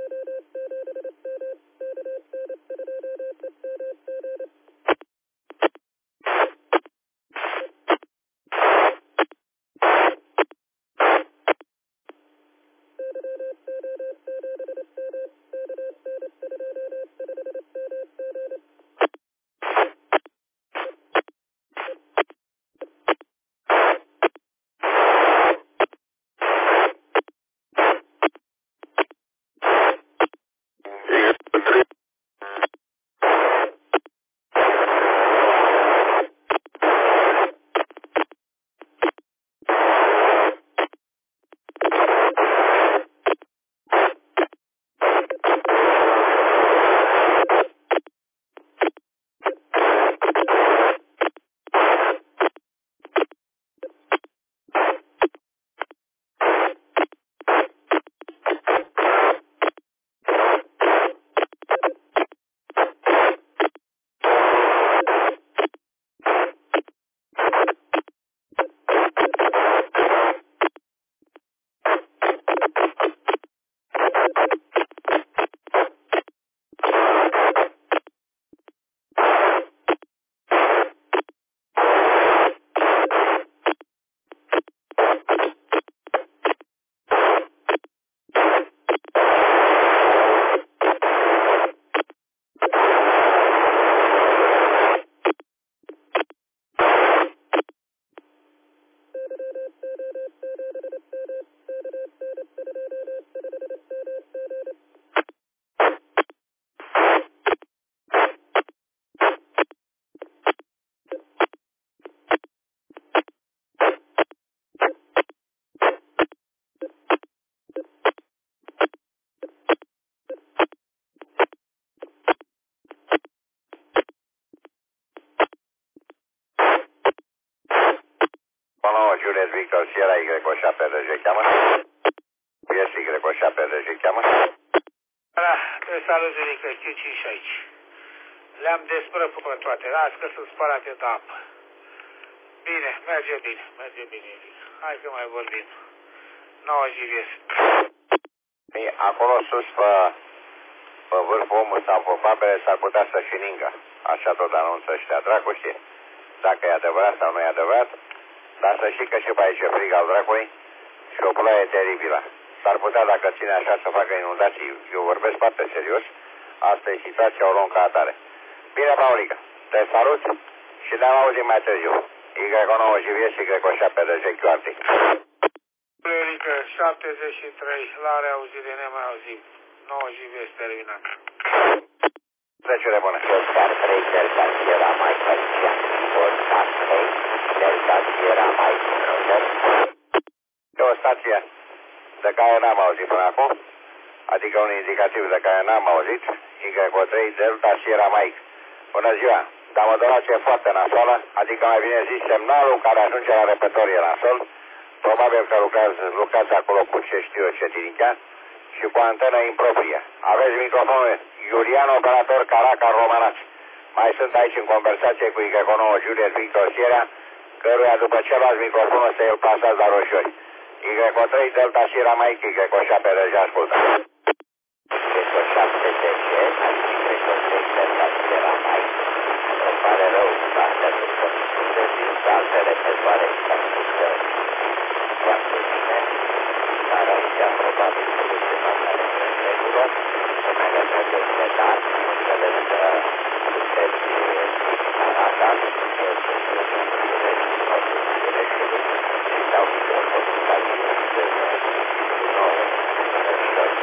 Juliet Victor Sierra Y7 cheamă. Yes, Y7 cheamă. Da, te salut, Zurică, Q5 aici. Le-am desprăput pe toate, las că sunt spălate de apă. Bine, merge bine, hai că mai vorbim. 9 GVS. Acolo sus, pe vârful omul sau pe papere, s-ar putea să și ningă. Așa tot anunță ăștia, dracu știe. Dacă e adevărat sau nu e adevărat, dar să știi că și pe aici e frig al dracului și o ploaie teribilă. S-ar putea, dacă ține așa, să facă inundații. Eu vorbesc foarte serios. Asta e situația, o luăm ca atare. Bine, Paulică, te salut și ne-am auzit mai târziu. Y9 GVS, Y7 QRT. Paulică, 73, la reauzire, nemai auzit. 9 GVS terminat. Trecere bună. Delta 3, Delta Sierra Mike, Alicia. Delta 3, Delta Sierra Mike, E o stație de care n-am auzit până acum, adică un indicativ de care n-am auzit, Y3 Delta Sierra Mike. Bună ziua, dar modulație foarte nasoală, adică mai bine zis semnalul care ajunge la repertorie nasol, probabil că lucrați acolo cu ce știu eu, ce tirichea, și cu antenă improprie. Aveți microfonul Iulian, operator Caracal Romanaț. Mai sunt aici în conversație cu Y9 Juliet Victor Sierra, căruia după ce luați microfonul să îl plasați la roșiori. Y3 Delta Sierra Mike, Y7 deja ascultă. Y7 DG, Y3 Delta Sierra Mike. Îmi pare rău, astea sunt condiții de zi, altele pe soare ascultă foarte bine, dar aici probabil soluția care este în regulă, numele meu este Dan, înțeles că sunteți Caracal, eu sunt Juleșului și dau microfonul la direcție cu nouă roșiori.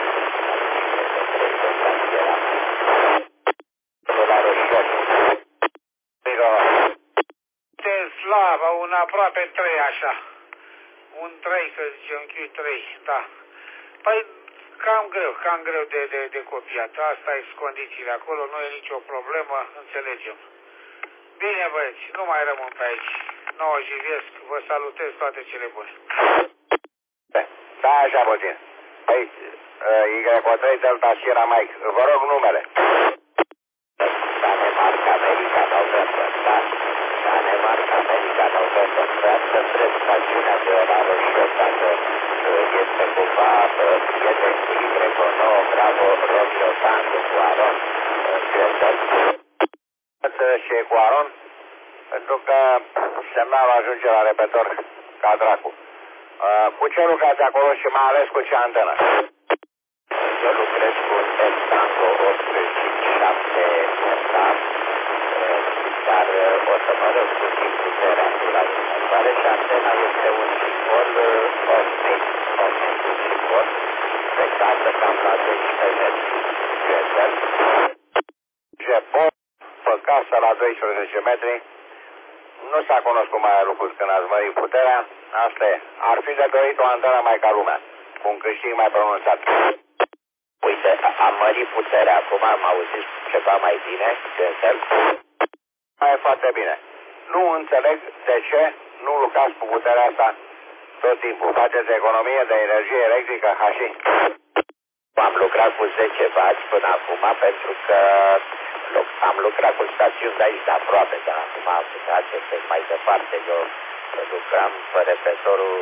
Slavă, un aproape 3 așa. Un 3, că zice, un Q3, da. Păi, cam greu de copiat. Asta e condițiile acolo, nu e nicio problemă, înțelegem. Bine, băieți, nu mai rămân pe aici. 9 GVS, vă salutez, toate cele bune. Da, așa puțin. Păi, Y3 Delta Sierra Mike, vă rog numele. Danemarca, America, November, da? Danemarca, America, November, treaptă spre stațiunea de la roșiori, dacă este cumva prieten cu Y9, vreau Bravo, Romeo Tango cu Aron, QSL. Și cu Aron, pentru că semnalul ajunge la repetor ca dracu. Cu ce lucrați acolo și mai ales cu ce antenă? Eu lucrez cu un Tango 857 Star, dar o să mă rog puțin puterea la următoare și antena este un simbol Osmate un simbol frecventă cam la 12 metri. QSL. Jepor, pe casă la 12 metri. Nu s-a cunoscut mai lucruri când ați mărit puterea. Asta e. Ar fi de dorit o antenă mai ca lumea, cu un câștig mai pronunțat. Uite, am mărit puterea acum, am auzit ceva mai bine, QSL. Mai e foarte bine. Nu înțeleg de ce nu lucrați cu puterea asta tot timpul. Faceți economie de energie electrică, hași. Am lucrat cu 10 W până acum pentru că am lucrat cu stațiuni de aici de aproape, dar acum este mai departe. Eu lucram pe repetorul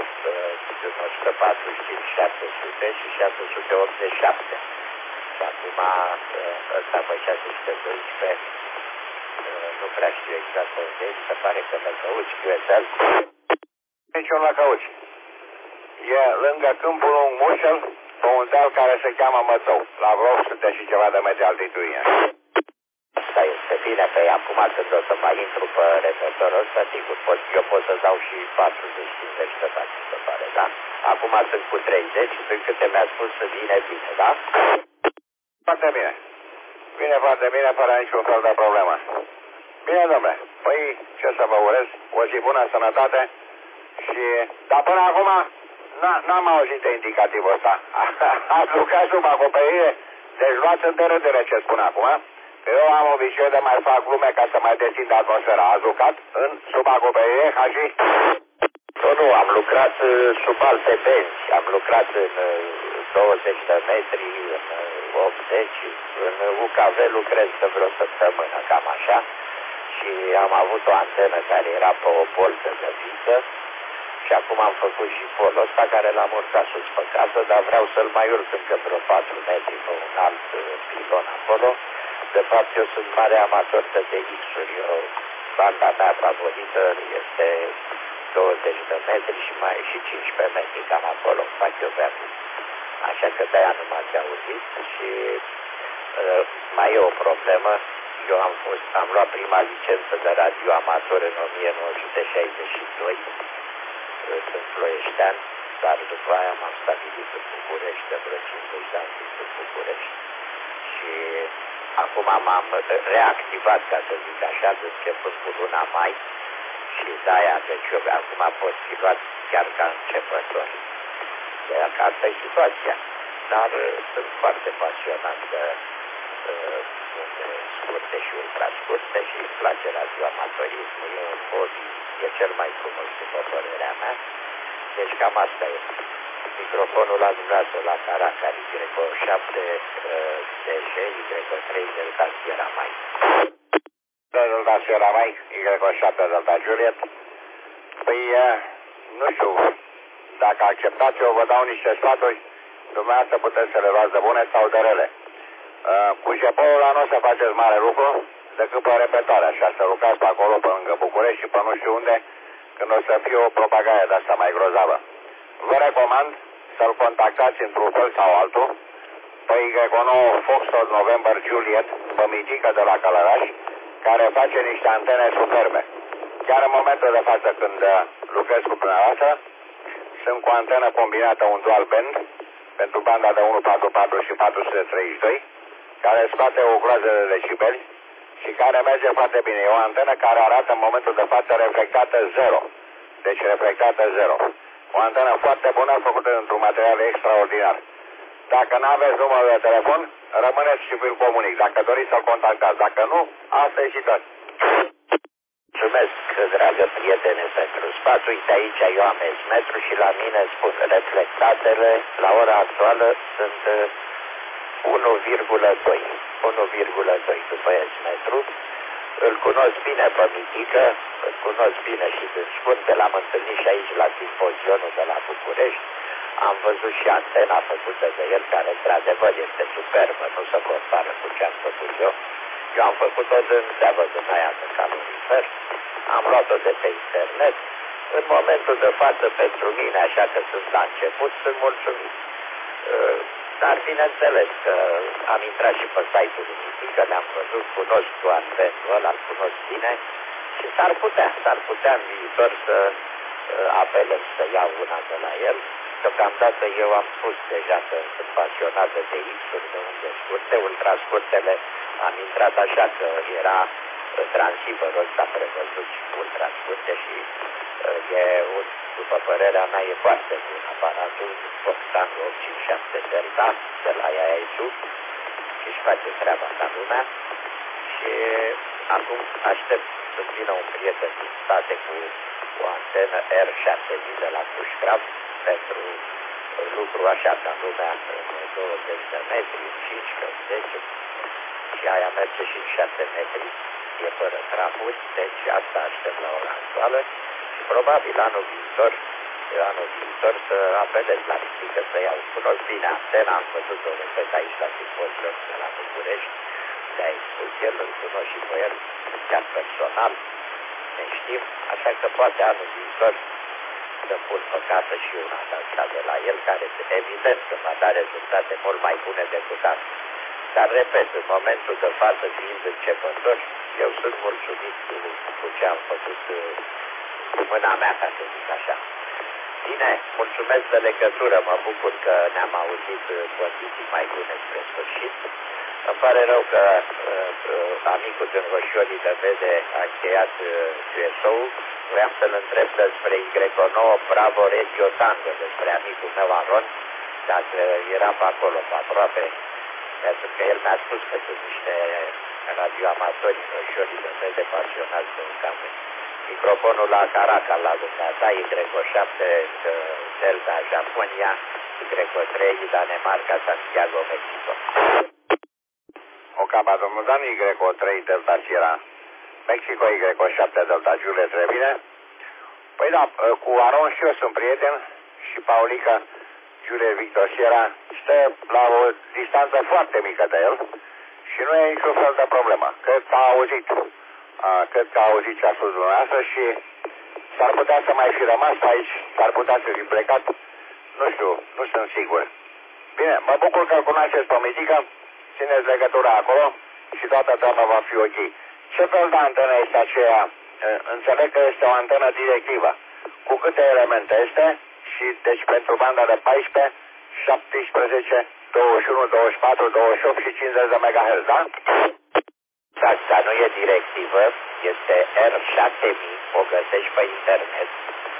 145, 700 și 687. Și acum ăsta pe 612, nu prea știu exact unde, se pare că Lăcăuci, QSL. Niciun Lăcăuci. E lângă Câmpul Lung Mușel, pe un deal care se cheamă Mățău, la vreo 800 și ceva de metri altitudine. Asta este bine, că acum când o să mai intru pe repetorul ăsta, sigur, eu pot să dau și 40-50 de bani, se pare, da? Acum sunt cu 30 și din câte mi-a spus să vine bine, da? Foarte bine. Vine foarte bine, fără niciun fel de problemă. Bine, domnule. Păi, ce să vă urez? O zi bună, sănătate și... Dar până acum, n-am auzit de indicativul ăsta. Ați lucrat sub acoperire, deci luați în derâdere ce spun acum. Eu am obiceiul de mai fac glume ca să mai dețin de atmosfera. Ați lucrat în sub acoperire, Haji? Nu, am lucrat sub alte benzi. Am lucrat în 20 de metri, în 80, în UKV lucrez de vreo săptămână, cam așa. Și am avut o antenă care era pe o boltă de viță. Și acum am făcut și polul ăsta care l-am urcat sus pe casă, dar vreau să-l mai urc încă vreo 4 metri pe un alt pilon acolo. De fapt, eu sunt mare amator de DX-uri. Banda mea favorită este 20 de metri și mai și 15 metri, cam acolo fac eu veacul. Așa că de-aia nu m-ați auzit și mai e o problemă. Eu am luat prima licență de radio amator în 1962, sunt ploieștean, dar după aia m-am stabilit în București, de vreo 50 de ani în București. Și acum m-am reactivat, ca să zic așa, de începând cu luna mai și de-aia, deci eu acum pot fi luat chiar ca începător. De-aia că asta e situația. Dar sunt foarte pasionat de unde scurte și ultra scurte și îmi place radioamatorismul, e un hobby, e cel mai frumos după părerea mea. Deci cam asta e. Microfonul la dumneavoastră la Caracal, Y7 DG, Y3 Delta Sierra Mike. Delta Sierra Mike, Y7 Delta Juliet. Păi, nu știu, dacă acceptați, eu vă dau niște sfaturi, dumneavoastră puteți să le luați de bune sau de rele. Cu Jepolul ăla nu o să faceți mare lucru decât pe repetare, așa, să lucrați pe acolo, pe lângă București și pe nu știu unde, când o să fie o propagare de asta mai grozavă. Vă recomand să-l contactați într-un fel sau altul pe Y9 Foxtrot November Juliet, pe Mitică de la Călăraș, care face niște antene superbe. Chiar în momentul de față când lucrez cu dumneavoastră, sunt cu antenă combinată un dual band pentru banda de 144 și 432, care scoate o groază de decibeli și care merge foarte bine. E o antenă care arată în momentul de față reflectată 0. Deci reflectată 0. O antenă foarte bună, făcută într-un material extraordinar. Dacă nu aveți numărul de telefon, rămâneți și vi-l comunic. Dacă doriți să-l contactați. Dacă nu, asta e situația. Mulțumesc, dragă prietene, pentru sfat. Uite, aici eu am S-metru și la mine spun reflectatele, la ora actuală sunt 1,2. 1,2 după S-metru. Îl cunosc bine pe Mitică, îl cunosc bine și din Sfânte, l-am întâlnit și aici la simpozionul de la București. Am văzut și antena făcută de el, care într-adevăr este superbă, nu se compară cu ce am făcut eu. Eu am făcut-o din seabă din aia de calorifer, am luat-o de pe internet. În momentul de față, pentru mine, așa că sunt la început, sunt mulțumit. Dar bineînțeles că am intrat și pe site-ul lui, că le-am văzut, cunosc doar benul ăla, îl cunosc bine și s-ar putea în viitor să apelăm să iau una de la el. Deocamdată eu am spus deja că sunt pasionat de X-uri, de unde scurte, ultrascurtele, am intrat așa că era transceiverul ăsta prevăzut și ultrascurte și după părerea mea, e foarte bun aparatul, Foxtang 857 Delta de la Yaesu și își face treaba ca lumea și acum aștept să vină un prieten din state cu o antenă R7000 de la Bushcraft pentru lucru așa ca lumea în 20 de metri, 5, 10 și aia merge și în 6 metri, e fără trapuri, deci asta aștept la ora actuală. Probabil anul viitor să apelez la ridică să iau. Cunosc bine antena, am văzut-o repet aici la simpozion de la București, de-a spus el, îl cunosc și pe el, chiar personal, ne știm, așa că poate anul viitor să pun pe casă și una de la el, care evident că va da rezultate mult mai bune decât asta. Dar, repet, în momentul de față, fiind începător, eu sunt mulțumit cu ce am făcut cu mâna mea, ca să zic așa. Bine, mulțumesc de legătură, mă bucur că ne-am auzit condiții mai bune spre sfârșit. Îmi pare rău că amicul din Roșiorii de Vede a încheiat QSO-ul. Vreau să-l întreb despre Y9 Bravo Radio Tango, despre amicul meu Aron, dacă era pe acolo, pe aproape, pentru că el mi-a spus că sunt niște radioamatori în Roșiorii de Vede pasionați de camere. Microfonul la Caracal, la dumneata, Y7 Delta Japonia, Y3 Danemarca, Santiago, Mexico. Ocaba, domnul Dan, Y3 Delta Sierra, Mexico, Y7 Delta Juliet, bine? Păi da, cu Aron și eu sunt prieten și Paulica, Juliet Victor Sierra, stă la o distanță foarte mică de el și nu e niciun fel de problemă. Cred că a auzit ce a spus dumneavoastră și s-ar putea să mai fi rămas aici, s-ar putea să fi plecat, nu știu, nu sunt sigur. Bine, mă bucur că cunoașteți pe Mitică, țineți legătura acolo și toată treaba va fi ok. Ce fel de antenă este aceea? Înțeleg că este o antenă directivă. Cu câte elemente este? Și deci pentru banda de 14, 17, 21, 24, 28 și 50 de MHz, da? Asta nu e directivă, este R7000, o găsești pe internet.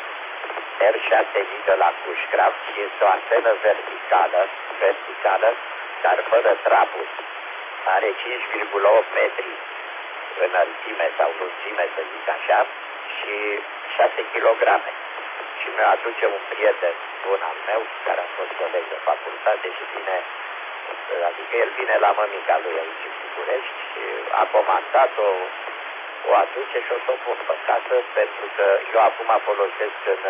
R7000 de la Bushcraft și este o antenă verticală, dar fără trapuri. Are 5,8 metri înălțime sau lungime, să zic așa, și 6 kg. Și mi-o aduce un prieten bun al meu, care a fost coleg de facultate și vine, adică el vine la mămica lui aici în București și a comandat-o, o aduce și o să o pun pe casă, pentru că eu acum folosesc în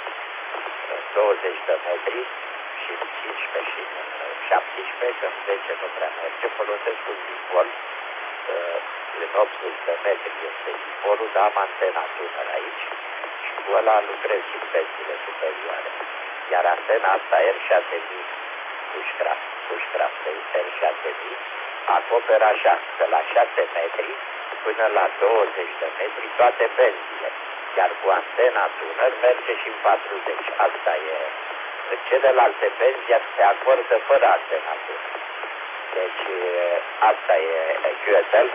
20 de metri și în 15 și în 17, că în 10 nu prea merge, folosesc un dipol, în 80 de metri este dipolul, dar am antena tunăr aici și cu ăla lucrez și pezile superioare. Iar antena asta R7000 Bushcraft R7000 acoperă așa, de la 6 metri până la 20 de metri toate benzile. Iar cu antena tunăr merge și în 40. Asta e. În celelalte benzi se acordă fără antena tunăr. Deci asta e QSL.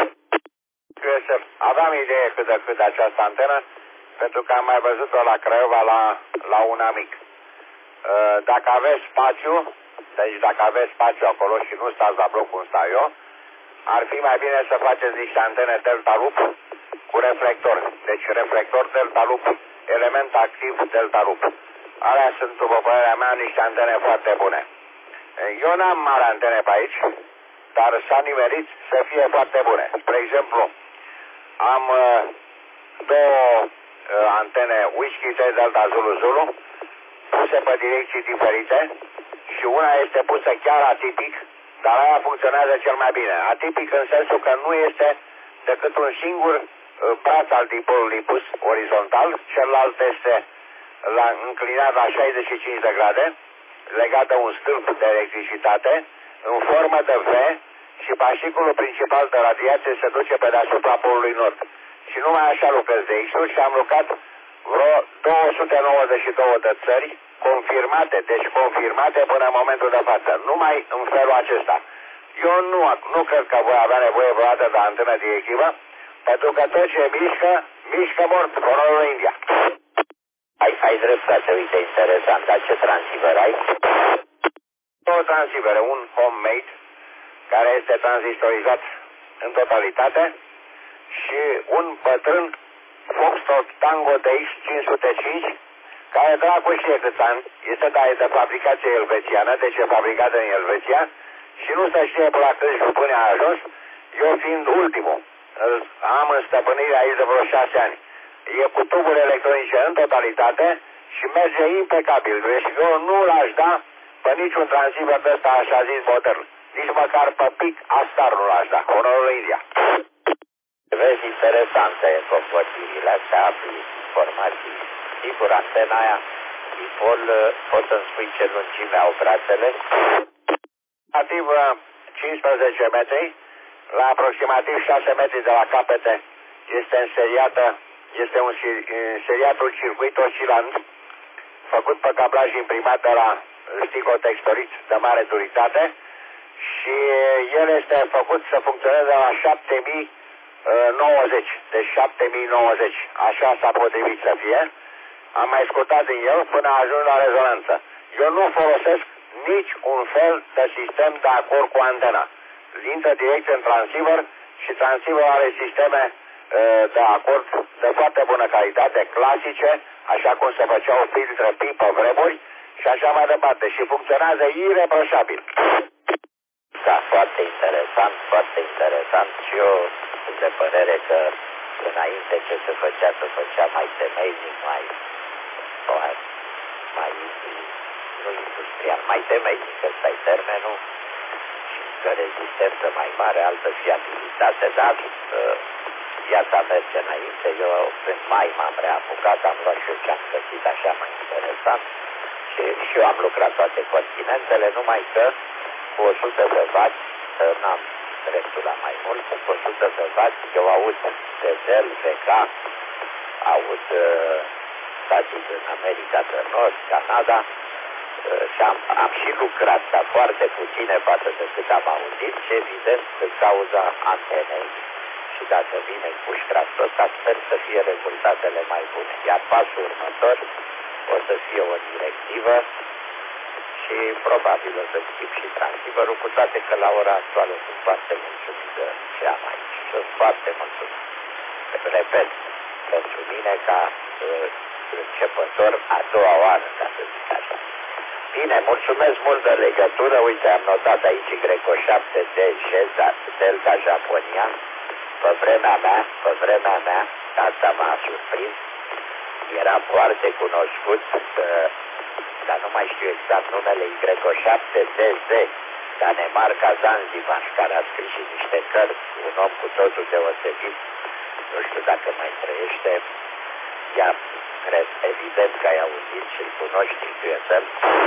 QSL. Aveam idee cât de cât de această antenă, pentru că am mai văzut-o la Craiova la un amic. Dacă aveți spațiu, deci dacă aveți spațiu acolo și nu stați la bloc cum stau eu, ar fi mai bine să faceți niște antene Delta Loop cu reflector. Deci reflector Delta Loop, element activ Delta Loop. Alea sunt, după părerea mea, niște antene foarte bune. Eu n-am mari antene pe aici, dar s-a nimerit să fie foarte bune. Spre exemplu, am două antene Whisky 3 Delta Zulu Zulu puse pe direcții diferite și una este pusă chiar atipic, dar aia funcționează cel mai bine. Atipic în sensul că nu este decât un singur braț al dipolului pus orizontal, celălalt este înclinat la 65 de grade, legat de un stâlp de electricitate, în formă de V, și fasciculul principal de radiație se duce pe deasupra polului nord. Și numai așa lucrez de X-uri și am lucrat vreo 292 de țări confirmate, deci confirmate până în momentul de față. Numai în felul acesta. Eu nu cred că voi avea nevoie vreodată de antenă directivă, pentru că tot ce mișcă mort, Honorul India. Ai dreptate, uite, interesant, dar ce transceiver ai? Două transceivere, un homemade, care este tranzistorizat în totalitate, și un bătrân Foxtrot Tango DX 505, care dracu știe câți ani, este de fabricație elvețiană, deci e fabricat în Elveția, și nu se știe până la câți jupâni a ajuns, eu fiind ultimul. Am în stăpânire aici de vreo 6 ani. E cu tuburi electronice în totalitate și merge impecabil. Deci eu nu l-aș da pe niciun transceiver de ăsta așa zis modern. Nici măcar pe pic Astar nu l-aș da. Honorul India. Vezi, interesante convorbirile astea, informații. Sigur, antena aia, dipol, poți să-mi spui ce lungime au brațele? Aproximativ 15 metri, la aproximativ 6 metri de la capete este înseriată, este un seriatul circuit oscilant, făcut pe cablaj imprimat de la sticotextorit de mare duritate, și el este făcut să funcționeze la 7090, deci 7090, așa s-a potrivit să fie. Am mai scurtat din el până a ajuns la rezonanță. Eu nu folosesc nici un fel de sistem de acord cu antena. Intră direct în transceiver și transceiver are sisteme de acord de foarte bună calitate, clasice, așa cum se făceau filtre pi pe vremuri și așa mai departe. Și funcționează ireproșabil. Da, foarte interesant, foarte interesant. Și eu sunt de părere că înainte ce se făcea mai temeinic, mai nu industrial, mai temeinic, ăsta-i termenul, și că rezistență mai mare, altă fiabilitate, dar viața merge înainte. Eu în mai m-am reapucat, am luat și eu ce am găsit așa mai interesant și eu am lucrat toate continentele, numai că cu 100 de W, n-am dreptul la mai mult, cu 100 de W, eu aud Bezel, VK, aud stații în America de Nord, Canada, și am și lucrat, dar foarte puține față de cât am auzit, și evident în cauza antenei. Și dacă vine cu ștrapsul ăsta, sper să fie rezultatele mai bune. Iar pasul următor o să fie o directivă și probabil o să schimb și transceiverul, cu toate că la ora actuală sunt foarte mulțumit de ce am aici. Sunt foarte mulțumit. Repet, pentru mine ca începător a doua oară, ca să zic așa. Bine, mulțumesc mult de legătură. Uite, am notat aici Greco 7 DG, Delta Japonia. Pe vremea mea, asta m-a surprins, era foarte cunoscut, dar nu mai știu exact numele, Greco 7 DZ, Danemarca Zanzibar, care a scris și niște cărți, un om cu totul deosebit, nu știu dacă mai trăiește. Ia, cred, evident că ai auzit și îl cunoști din QSL.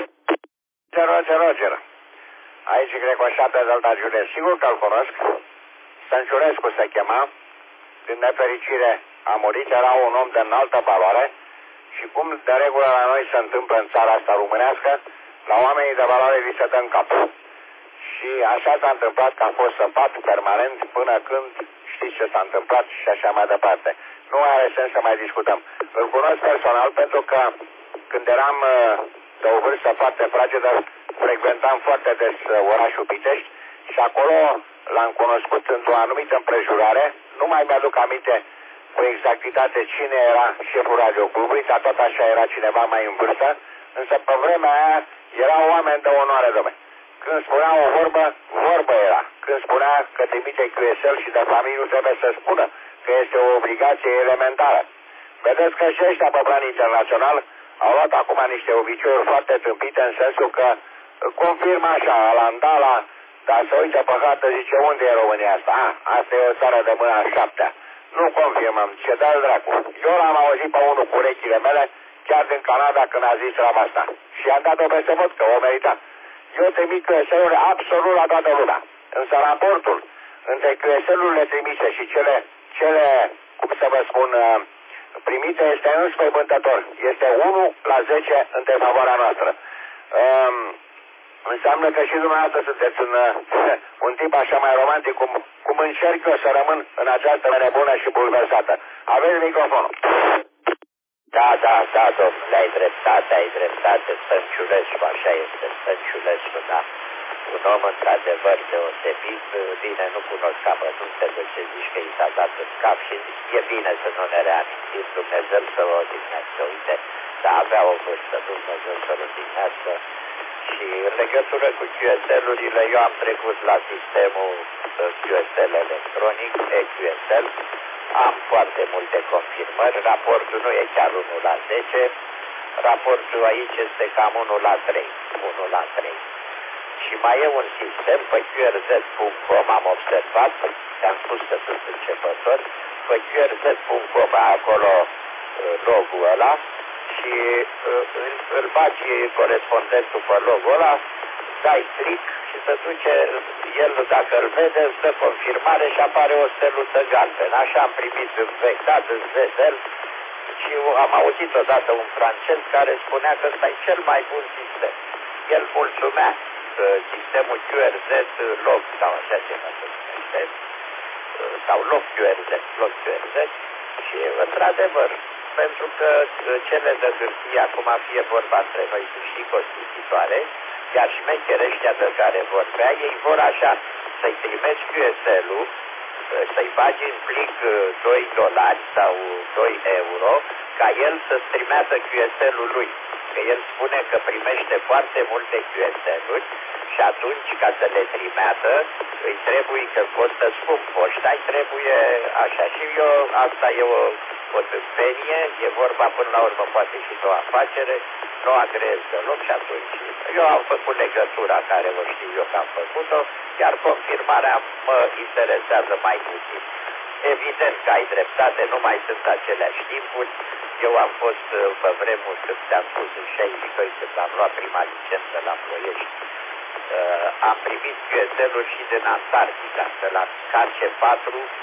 Roger. Aici Greco 7 Delta Juliet, sigur că îl cunosc. Stănciurescu se chema, din nefericire a murit, era un om de înaltă valoare și cum de regulă la noi se întâmplă în țara asta românească, la oamenii de valoare li se dă în cap. Și așa s-a întâmplat că a fost săpat permanent până când știți ce s-a întâmplat și așa mai departe. Nu are sens să mai discutăm. Îl cunosc personal pentru că când eram de o vârstă foarte fragedă, frecventam foarte des orașul Pitești și acolo l-am cunoscut într-o anumită împrejurare. Nu mai mi-aduc aminte cu exactitate cine era șeful radioclubului, dar tot așa era cineva mai în vârstă, însă pe vremea aia erau oameni de onoare, dom'le. Când spunea o vorbă era. Când spunea că trimite QSL și de familie, nu trebuie să spună că este o obligație elementară. Vedeți că și ăștia pe plan internațional au luat acum niște obiceiuri foarte tâmpite în sensul că confirmă așa, Alandala, dar se uită pe hartă, zice, unde e România asta? Asta e o țară de mâna a șaptea. Nu confirmăm, ce dă-l dracu. Eu l-am auzit pe unul cu urechile mele, chiar din Canada, când a zis treaba asta. Și am dat-o peste vot, că o merita. Eu trimit QSL-uri absolut la toată lumea. Însă raportul între QSL-urile trimise și cele, cum să vă spun, primite este înspăimântător. Este 1/10 în defavoarea noastră. Înseamnă că și dumneavoastră sunteți un tip așa mai romantic, cum încerc eu să rămân în această nebună și bulversată. Aveți microfonul. Da, domnule, ai dreptate, Stănciulescu, așa este, Stănciulescu, da. Un om într-adevăr deosebit, bine, nu cunosc amănunte de ce zici că i s-a dat în cap și e bine să nu ne reamintim, Dumnezeu să o odihnească, uite, dar avea o vârstă, Dumnezeu să-l odihnească. Și în legătură cu QSL-urile, eu am trecut la sistemul QSL electronic, EQSL, am foarte multe confirmări, raportul nu e chiar 1/10, raportul aici este cam 1/3, 1/3. Și mai e un sistem, pe qrz.com am observat, am spus că sunt începător, pe qrz.com acolo logo-ul ăla și îl bagi corespondentul pe logo-ul ăla, dai click și se duce, el dacă îl vede, îți dă confirmare și apare o steluță galbenă. Așa am primit vectat în ZDL și am auzit odată un francez care spunea că ăsta e cel mai bun sistem. El mulțumea sistemul QRZ log sau așa ceva se numește, sau log QRZ și într-adevăr, pentru că cele de hârtie, acum fie vorba între noi, sunt și costisitoare, iar șmechereștia de care vorbea, ei vor așa, să-i primești QSL-ul, să-i bagi în plic $2 sau 2 euro, ca el să-ți trimeată QSL-ul lui. Că el spune că primește foarte multe QSL-uri și atunci, ca să le trimeată, îi trebuie, că costă scump poșta, îi trebuie așa. Și eu, asta e o tâmpenie, e vorba până la urmă poate și de o afacere, nu agrez deloc și atunci eu am făcut legătura care o știu eu că am făcut-o, iar confirmarea mă interesează mai puțin. Evident că ai dreptate, nu mai sunt aceleași timpuri. Eu am fost pe vremuri, când ți-am spus, în 62, când am luat prima licență la Ploiești, am primit QSL-uri și din Antarctica, de la KC4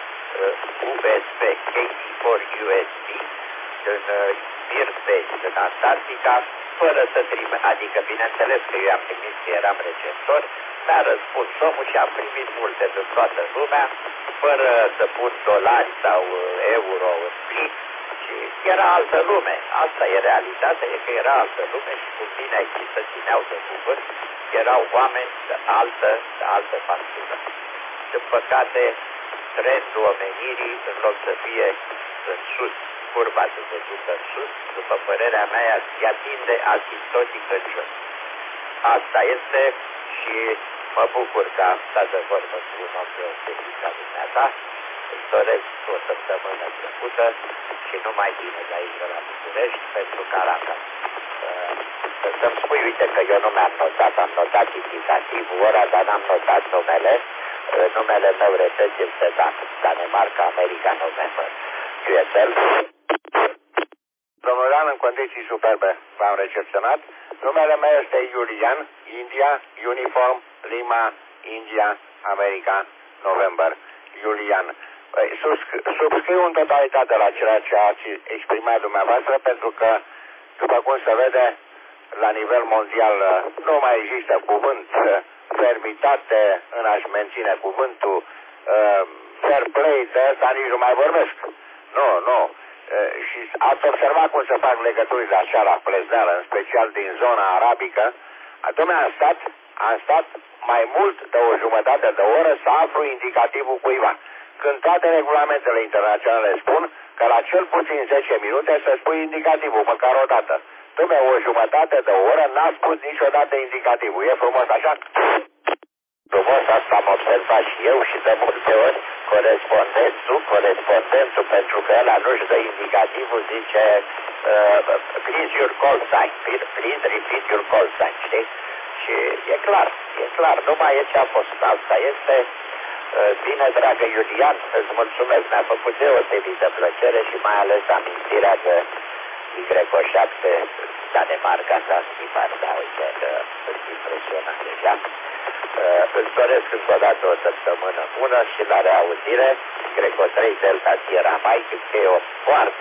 USB, KT4 USB, în Birdbase, în Antarctica, fără să trimit, adică bineînțeles că eu am primit că eram receptor, mi-a răspuns omul și am primit multe din toată lumea, fără să pun dolari sau euro în plic, și era altă lume. Asta e realitatea, e că era altă lume și cum bine ai zis, să țineau de cuvânt, erau oameni de altă factură. Din păcate, trendul omenirii, în loc să fie în sus, curba să se ducă în sus, după părerea mea, ea tinde asimptotic în jos. Asta este și mă bucur că am stat de vorbă cu un om deosebit ca dumneata. Îți doresc o săptămână trecută și numai bine de aici de la București pentru Caracas. Să-mi spui, uite că eu nu mi-am notat, am notat indicativul ora, dar n-am notat numele. Numele meu, repet, este Danemarca, America, November. QSL. Domnul Dan, în condiții superbe v-am recepționat. Numele meu este Iulian, India, Uniform, Lima, India, America, November. Iulian. Subscriu în totalitate la ceea ce ați exprimat dumneavoastră, pentru că, după cum se vede, la nivel mondial nu mai există cuvânt fermitate în a-și menține cuvântul, fair play, de ăsta nici nu mai vorbesc. Nu. Și ați observat cum se fac legăturile așa la plezneală, în special din zona arabică. Dom'le, am stat mai mult de o jumătate de oră să aflu indicativul cuiva, când toate regulamentele internaționale spun că la cel puțin 10 minute să spui indicativul, măcar o dată. Dom'le, o jumătate de oră n-a spus niciodată indicativul. E frumos așa? frumos, asta am observat și eu și de multe ori corespondentul, pentru că ăla nu-și dă indicativul, zice please your call sign, please repeat your call sign, știi? Și e clar, numai e ce a fost. Asta este bine, dragă Iulian, îți mulțumesc, mi-a făcut deosebit de plăcere și mai ales amintirea de Y7 Danemarca s-a schimbat, da, uite că sunt impresionat deja. Îți doresc încă o dată o săptămână bună și la reauzire. Greco 3 Delta Sierra Mike, că e o foarte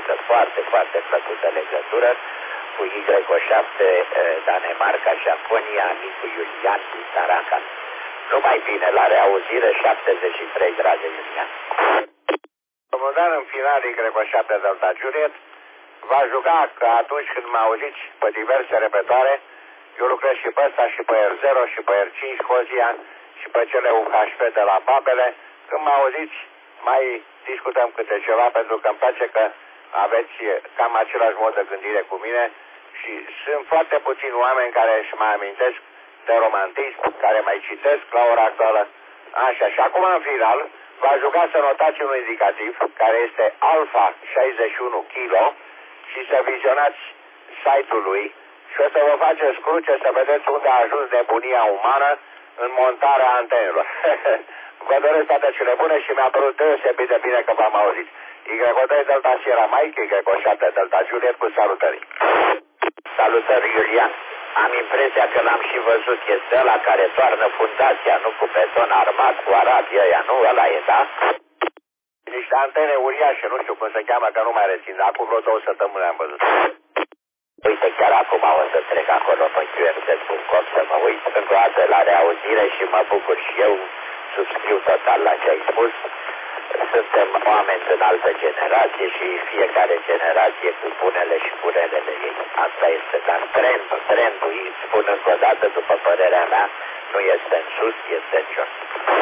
plăcută legătură cu Y7 Danemarca, Japonia, amicul Iulian din Saracan. Numai bine, la reauzire, 73 grade, Iulian. Comandan în final Y7 Delta Juliet va juca că atunci când mă auziți pe diverse repetoare, eu lucrez și pe ăsta, și pe R0, și pe R5 Hozia, și pe cele UHP de la Babele. Când mă auziți, mai discutăm câte ceva, pentru că îmi place că aveți cam același mod de gândire cu mine și sunt foarte puțini oameni care își mai amintesc de romantism, care mai citesc la ora actuală. Așa, și acum în final va juca să notați un indicativ care este Alpha 61 Kilo și să vizionați site-ul lui și o să vă faceți cruce să vedeți unde a ajuns nebunia umană în montarea antenelor. Vă doresc toate cele bune și mi-a părut deosebit de bine că v-am auzit. Y3 Delta Sierra Mike, Y7 Delta Juliet cu salutări. Salutări, Iulian. Am impresia că l-am și văzut, este ăla care toarnă fundația, nu cu beton armat, cu arabii ăia, nu? Ăla e, da? Niște antene uriașe, nu știu cum se cheamă, că nu mai rețin, acum vreo 2 săptămâni am văzut. Uite, chiar acum o să trec acolo pe qrz.com să mă uit încă o dată la reauzire și mă bucur și eu, subscriu total la ce ai spus. Suntem oameni în altă generație și fiecare generație cu bunele și cu relele ei. Asta este, dar trendul, îi spun încă o dată, după părerea mea, nu este în sus, este în jos.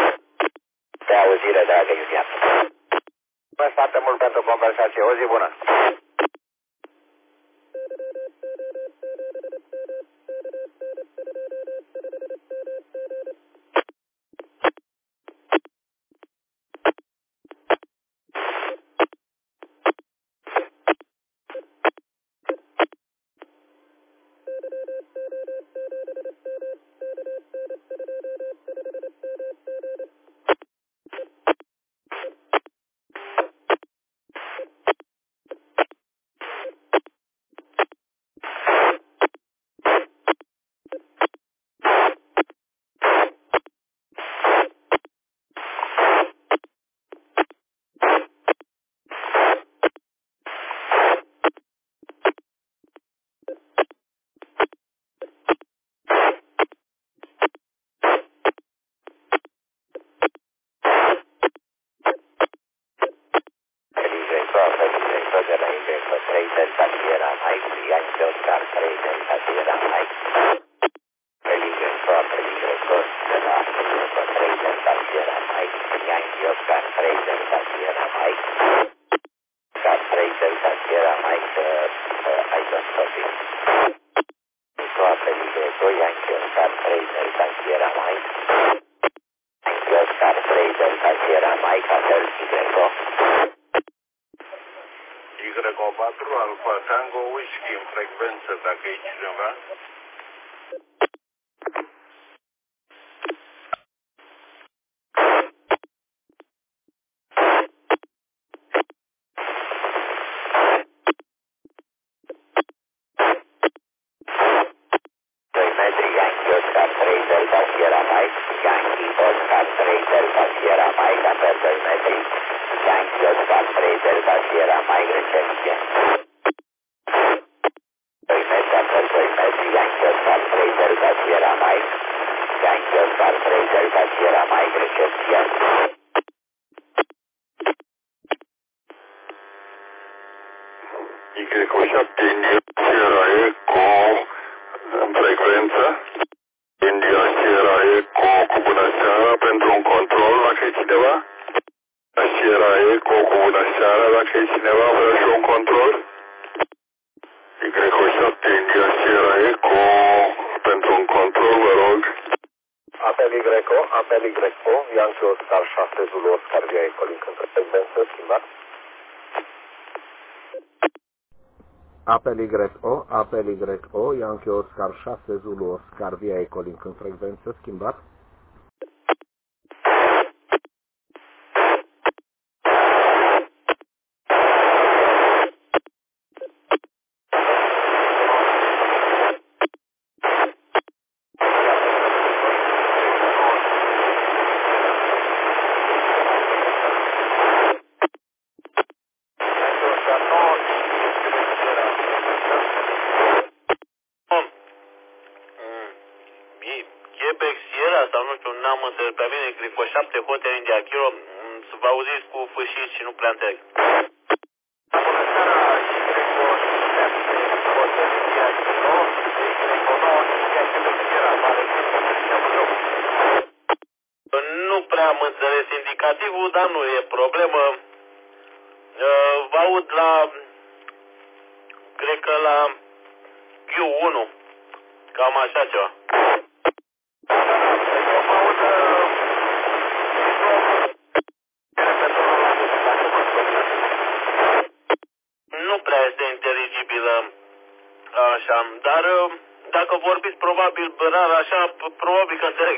Pe auzire, dragă Iulian. Mulțumesc foarte mult pentru conversație. O zi bună! Y4 Alfa Tango Whisky în frecvență, dacă e cineva. Y7 India Sierra Eco în frecvență. India Sierra Eco cu bună seara pentru un control, dacă e cineva. Sierra Eco cu bună seara, dacă e cineva, vrea și un control. Y7 India Sierra Eco pentru un control, vă rog. Apel Apel YO, Yankee Oscar 6 Zulu Oscar via Ecolink între frecvență, schimbat. Apel YO, Yankee Oscar 6 Zulu Oscar via Ecolink în frecvență, schimbat. Quebec Sierra sau nu știu, n-am înțeles pe mine, cred că 7 Hotel India Kilo, să vă auziți cu fâșiți și nu prea înțeleg. Bună seara, Hotel India Kilo, nu prea am înțeles indicativul, dar nu e problemă. Vă aud la, cred că la Q1, cam așa ceva. Nu prea este inteligibilă așa, dar dacă vorbiți probabil rar așa, probabil că înțeleg.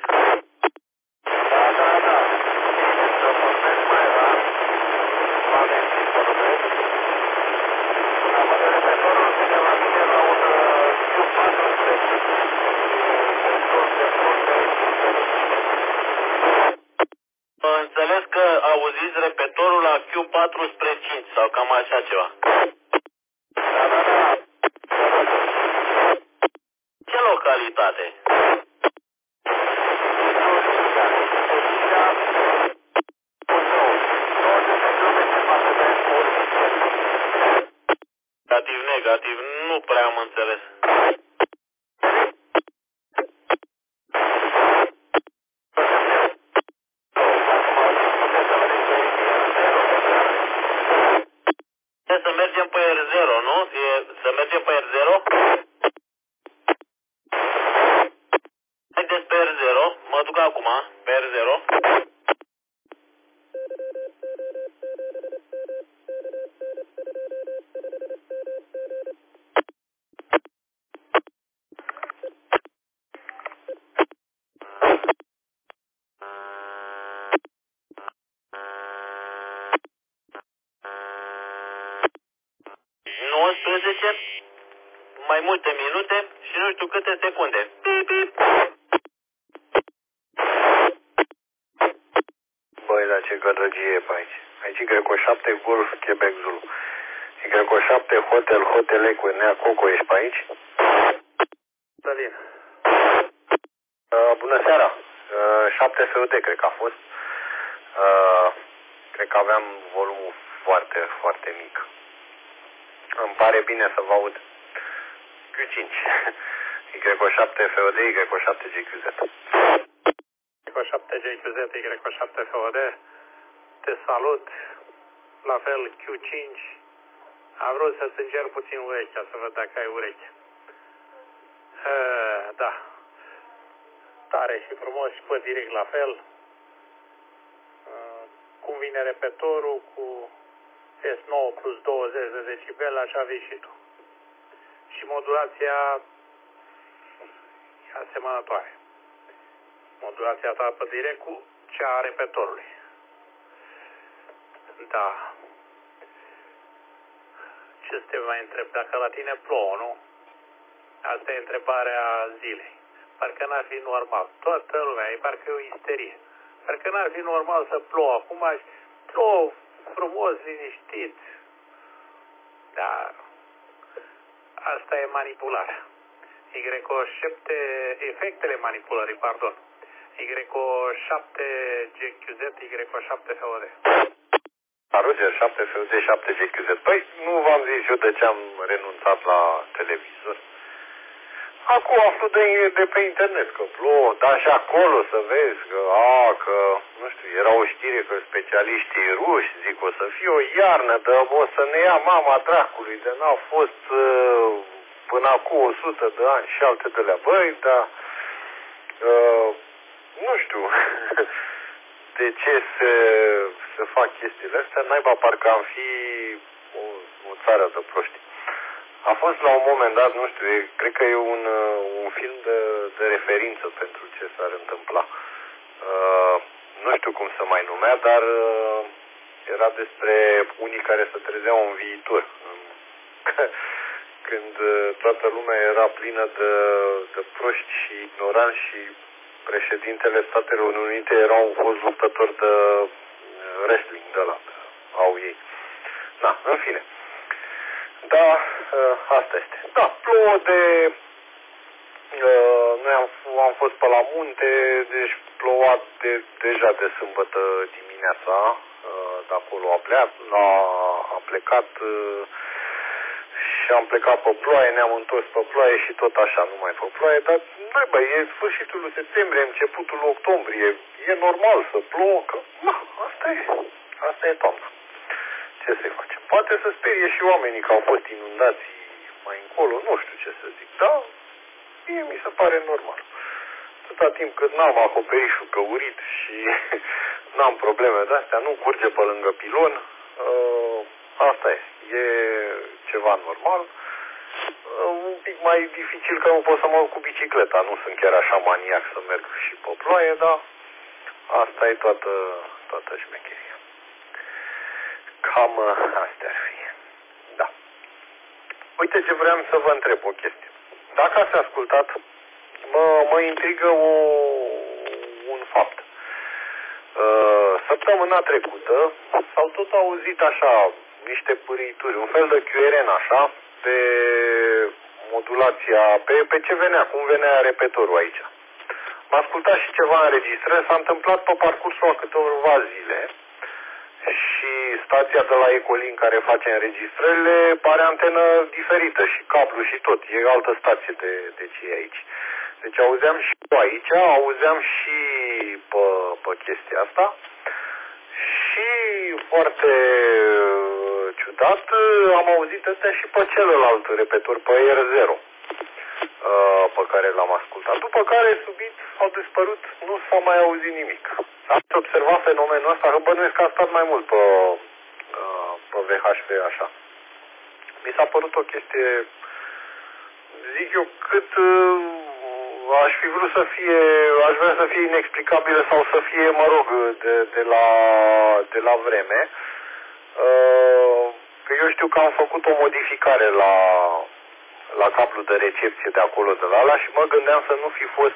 Înțeles că auziți repetorul la Q4 spre 5 sau cam așa ceva. Ce localitate? Negativ, nu prea am înțeles. Să mergem pe R0, nu? Să mergem pe R0? Haideți pe R0, mă duc acum pe R0. Mai multe minute și nu știu câte secunde. Pip, pip. Băi, dar ce gădrăgie e pe aici. Aici Greco 7 Golf Quebec Zulu. Greco 7 Hotel Eco Nea Coco, ești pe aici? Sălin. Bună seara. 7 FUD cred că a fost. Cred că aveam volumul foarte, foarte mic. Îmi pare bine să vă aud. Q5. Y7 FOD, Y7 GQZ. Y7 GQZ, Y7 FOD. Te salut. La fel Q5. Am vrut să-ți încerc puțin urechea, să văd dacă ai ureche. Da. Tare și frumos și pe direct la fel. Cum vine repetorul cu S9 plus 20 de decibeli, așa vii și tu. Și modulația e asemănătoare. Modulația ta pe direct cu cea a repetorului. Da. Ce să te mai întreb? Dacă la tine plouă, nu? Asta e întrebarea zilei. Parcă n-ar fi normal. Toată lumea, e parcă e o isterie. Parcă n-ar fi normal să plouă. Acum plouă frumos, liniștit. Dar asta e manipularea. Y7, efectele manipulării, pardon. Y7 GQZ, Y7 FOD. Roger, 7 FUD, 7 GQZ. Păi, nu v-am zis eu de ce am renunțat la televizor. Acum aflu de pe internet că plouă, dar și acolo să vezi că, nu știu, era o știre că specialiștii ruși zic o să fie o iarnă, dar o să ne ia mama dracului, de n-au fost până acum 100 de ani și alte de la băi, dar știu de ce să fac chestiile astea, naiba, parcă am fi o țară de proști. A fost la un moment dat, nu știu, cred că e un film de referință pentru ce s-ar întâmpla. Nu știu cum se mai numea, dar era despre unii care se trezeau în viitor. Când toată lumea era plină de proști și ignoranți și președintele Statelor Unite era un fost luptător de wrestling de ăla, au ei. Na, în fine. Da, asta este. Da, plouă noi am fost pe la munte, deci ploua deja de sâmbătă dimineața, de acolo a plecat și am plecat pe ploaie, ne-am întors pe ploaie și tot așa, nu mai pe ploaie, dar băi, e sfârșitul lui septembrie, începutul octombrie, e normal să plouă, că asta e toamna. Ce să-i facem? Poate să sperie și oamenii că au fost inundații mai încolo, nu știu ce să zic, dar mie mi se pare normal. Atâta timp cât n-am acoperișul căurit și n-am probleme de-astea, nu curge pe lângă pilon, asta e ceva normal. Un pic mai dificil că nu pot să mă duc cu bicicleta, nu sunt chiar așa maniac să merg și pe ploaie, dar asta e toată șmecheria. Cam astea ar fi. Da. Uite ce vreau să vă întreb o chestie. Dacă ați ascultat, mă intrigă un fapt. Săptămâna trecută s-au tot auzit așa niște pârâituri, un fel de QRN așa, pe modulația, pe ce venea, cum venea repetorul aici. M-a ascultat și ceva înregistrări, s-a întâmplat pe parcursul a câteva zile și stația de la Ecolink care face înregistrările pare antenă diferită și cablu și tot, e altă stație de ce e aici. Deci auzeam și aici, auzeam și pe chestia asta și foarte ciudat am auzit astea și pe celălalt repetor, pe R0, pe care l-am ascultat. După care, subit, au dispărut, nu s-a mai auzit nimic. Ați observat fenomenul ăsta, că bănuiesc că a stat mai mult pe VHF așa. Mi s-a părut o chestie, zic eu, cât aș fi vrut să fie, aș vrea să fie inexplicabilă sau să fie, mă rog, de la vreme. Că eu știu că am făcut o modificare la cablu de recepție de acolo de la ala și mă gândeam să nu fi fost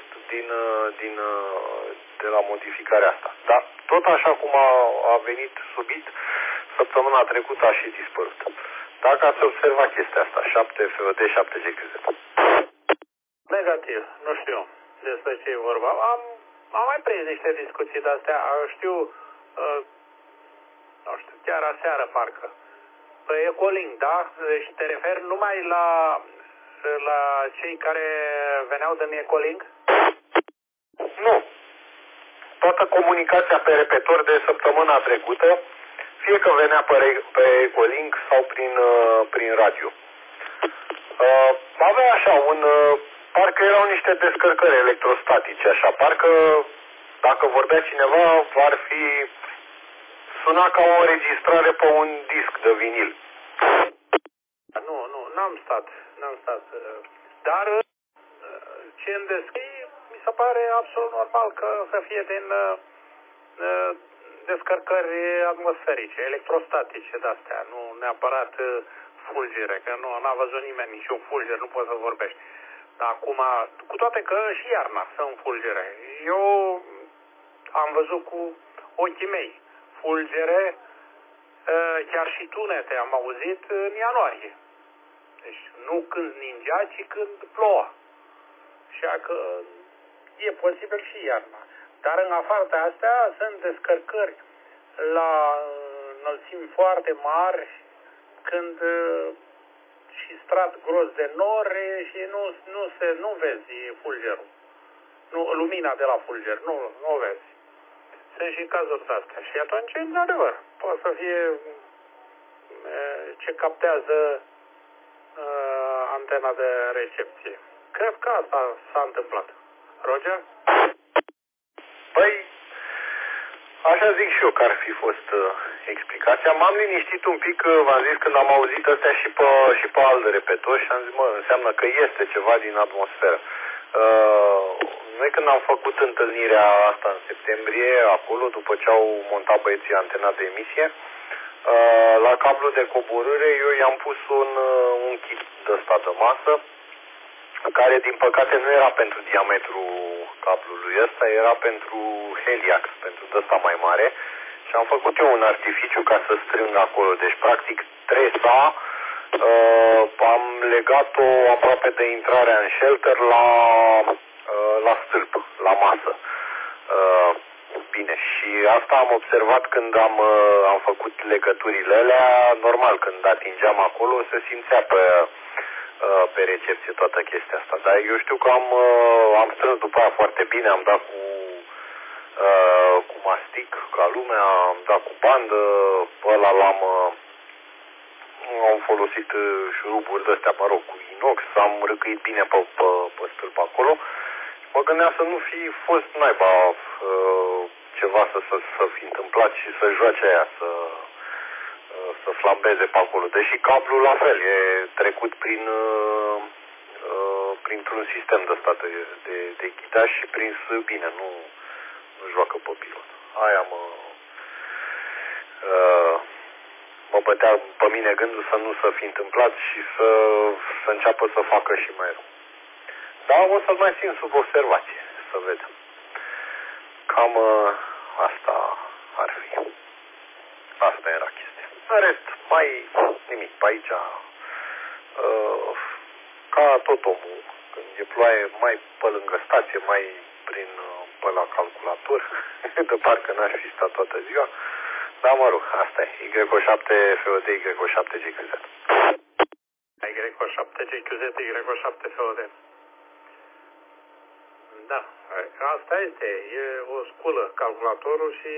de la modificarea asta. Dar tot așa cum a venit subit, săptămâna trecută a și dispărut. Dacă ați observat chestia asta, 7 FOD, 7 GQZ. Negativ, nu știu despre ce e vorba. Am mai prins niște discuții de-astea, știu, chiar aseară parcă. Pe Ecolink, da? Deci te referi numai la cei care veneau din Ecolink? Nu. Toată comunicația pe repetor de săptămâna trecută, fie că venea pe Ecolink sau prin radio. Avea așa parcă erau niște descărcări electrostatice, așa, parcă dacă vorbea cineva ar fi suna ca o înregistrare pe un disc de vinil. Nu, n-am stat. Dar ce îmi descrii, mi se pare absolut normal că să fie din descărcări atmosferice, electrostatice de-astea, nu neapărat fulgere, că nu n-a văzut nimeni niciun fulger, nu poți să vorbești. Acum, cu toate că și iarna sunt fulgere. Eu am văzut cu ochii mei fulgere, chiar și tunete am auzit în ianuarie. Deci nu când ningea, ci când ploua. Așa că e posibil și iarna. Dar în afară de astea sunt descărcări la înălțimi foarte mari, când și strat gros de nori și nu vezi fulgerul. Lumina de la fulger, nu o vezi. Sunt și cazuri de astea. Și atunci, într-adevăr, poate să fie ce captează antena de recepție. Cred că asta s-a întâmplat. Roger? Păi, Așa zic și eu că ar fi fost explicația. M-am liniștit un pic, v-am zis, când am auzit astea și pe alt repetor și am zis, mă, înseamnă că este ceva din atmosferă. Noi când am făcut întâlnirea asta în septembrie, acolo, după ce au montat băieții antena de emisie, la cablu de coborâre eu i-am pus un kit de ăsta de masă, care din păcate nu era pentru diametrul cablului ăsta, era pentru heliax, pentru ăsta mai mare și am făcut eu un artificiu ca să strâng acolo. Deci practic tresa am legat-o aproape de intrarea în shelter la stâlp, la masă. Bine, și asta am observat când am făcut legăturile alea. Normal, când atingeam acolo se simțea pe recepție toată chestia asta. Dar eu știu că am strâns după aia foarte bine, am dat cu mastic ca lumea, am dat cu bandă, ăla am folosit șuruburi de-astea, mă rog, cu inox, am răcăit bine pe stâlp acolo. Mă gândeam să nu fi fost naiba ceva să fi întâmplat și să joace aia, să flambeze pe acolo. Deși cablul la fel e trecut printr-un sistem de ăsta de ghidaj și prins bine, nu joacă pe pilot. Aia mă bătea pe mine gândul să nu fi întâmplat și să înceapă să facă și mai rău. Dar o să-l mai țin sub observație, să vedem. Cam asta ar fi. Asta era chestia. În rest, mai nimic pe aici. Ca tot omul, când e ploaie, mai pe lângă stație, mai pe la calculator, de parcă n-aș fi stat toată ziua. Dar mă rog, asta e. Y7 FOD, Y7 GQZ. Y7 GQZ, Y7 FOD. Da, asta este. E o sculă calculatorul și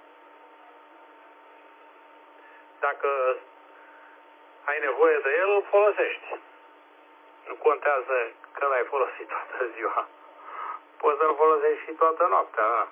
dacă ai nevoie de el, îl folosești. Nu contează că l-ai folosit toată ziua. Poți să-l folosești și toată noaptea, da.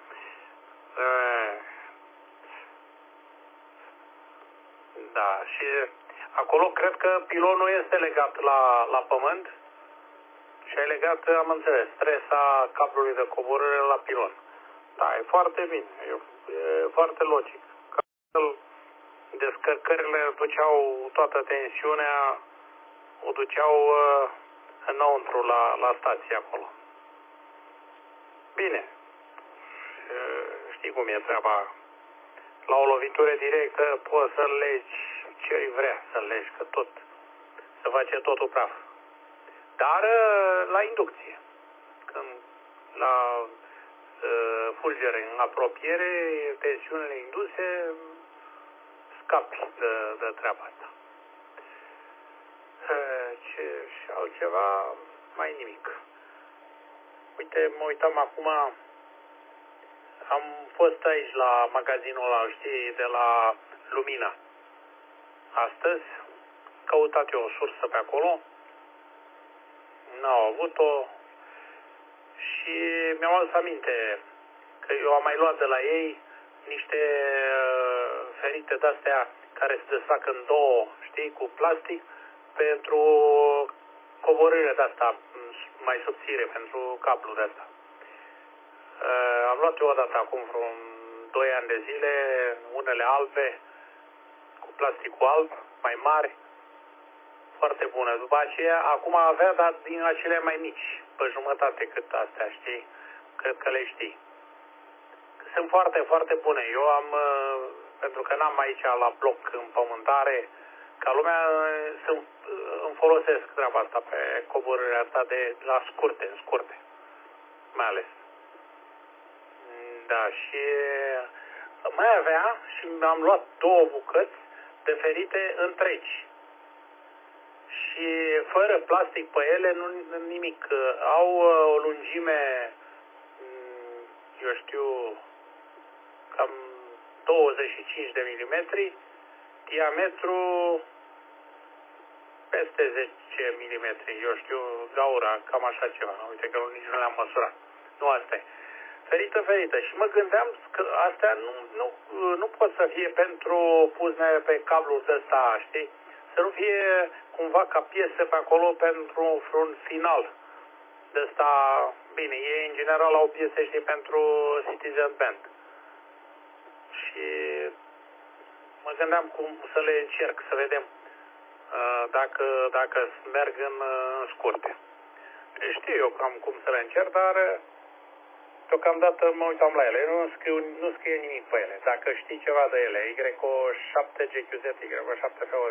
Da, și acolo cred că pilonul este legat la pământ și ai legat, am înțeles, stresa cablului de coborâre la pilon. Da, e foarte bine, e foarte logic. Descărcările duceau toată tensiunea, o duceau înăuntru la stație acolo. Bine, știi cum e treaba. La o lovitură directă poți să legi ce-i vrea să legi, că tot se face totul praf. Dar la inducție, când la fulgere în apropiere, tensiunile induse, scapi de treaba asta. Și altceva, mai nimic. Uite, mă uitam acum, am fost aici la magazinul ăla, știi, de la Lumina. Astăzi, căutat eu o sursă pe acolo, n-au avut-o și mi-am adus aminte că eu am mai luat de la ei niște ferite de-astea care se desfac în două, știi, cu plastic, pentru coborâre de-asta mai subțire, pentru cablu de-asta. Am luat eu odată acum vreo 2 ani de zile, unele albe, cu plasticul alb, mai mari, foarte bune. După aceea, acum avea, dar din acele mai mici, pe jumătate cât astea, știi? Cred că le știi. Sunt foarte, foarte bune. Eu am, pentru că n-am aici la bloc împământare, ca lumea îmi folosesc treaba asta pe coborârea asta de la scurte, mai ales. Da, și mai avea și am luat 2 bucăți de ferite întregi. Și fără plastic pe ele, nu nimic. Au o lungime, eu știu, cam 25 de milimetri, diametru peste 10 milimetri, eu știu, gaura, cam așa ceva. Uite că nici nu le-am măsurat. Nu asta e. ferită. Și mă gândeam că astea nu pot să fie pentru puzne pe cablul ăsta, știi? Să nu fie cumva ca piese pe acolo pentru un final. De asta, bine, ei în general au piese, știi, pentru Citizen Band. Și mă gândeam cum să le încerc, să vedem dacă merg în scurte. Știu eu cam cum să le încerc, dar deocamdată mă uitam la ele. Nu scrie nimic pe ele. Dacă știi ceva de ele, Y7GQZ, Y7FOD.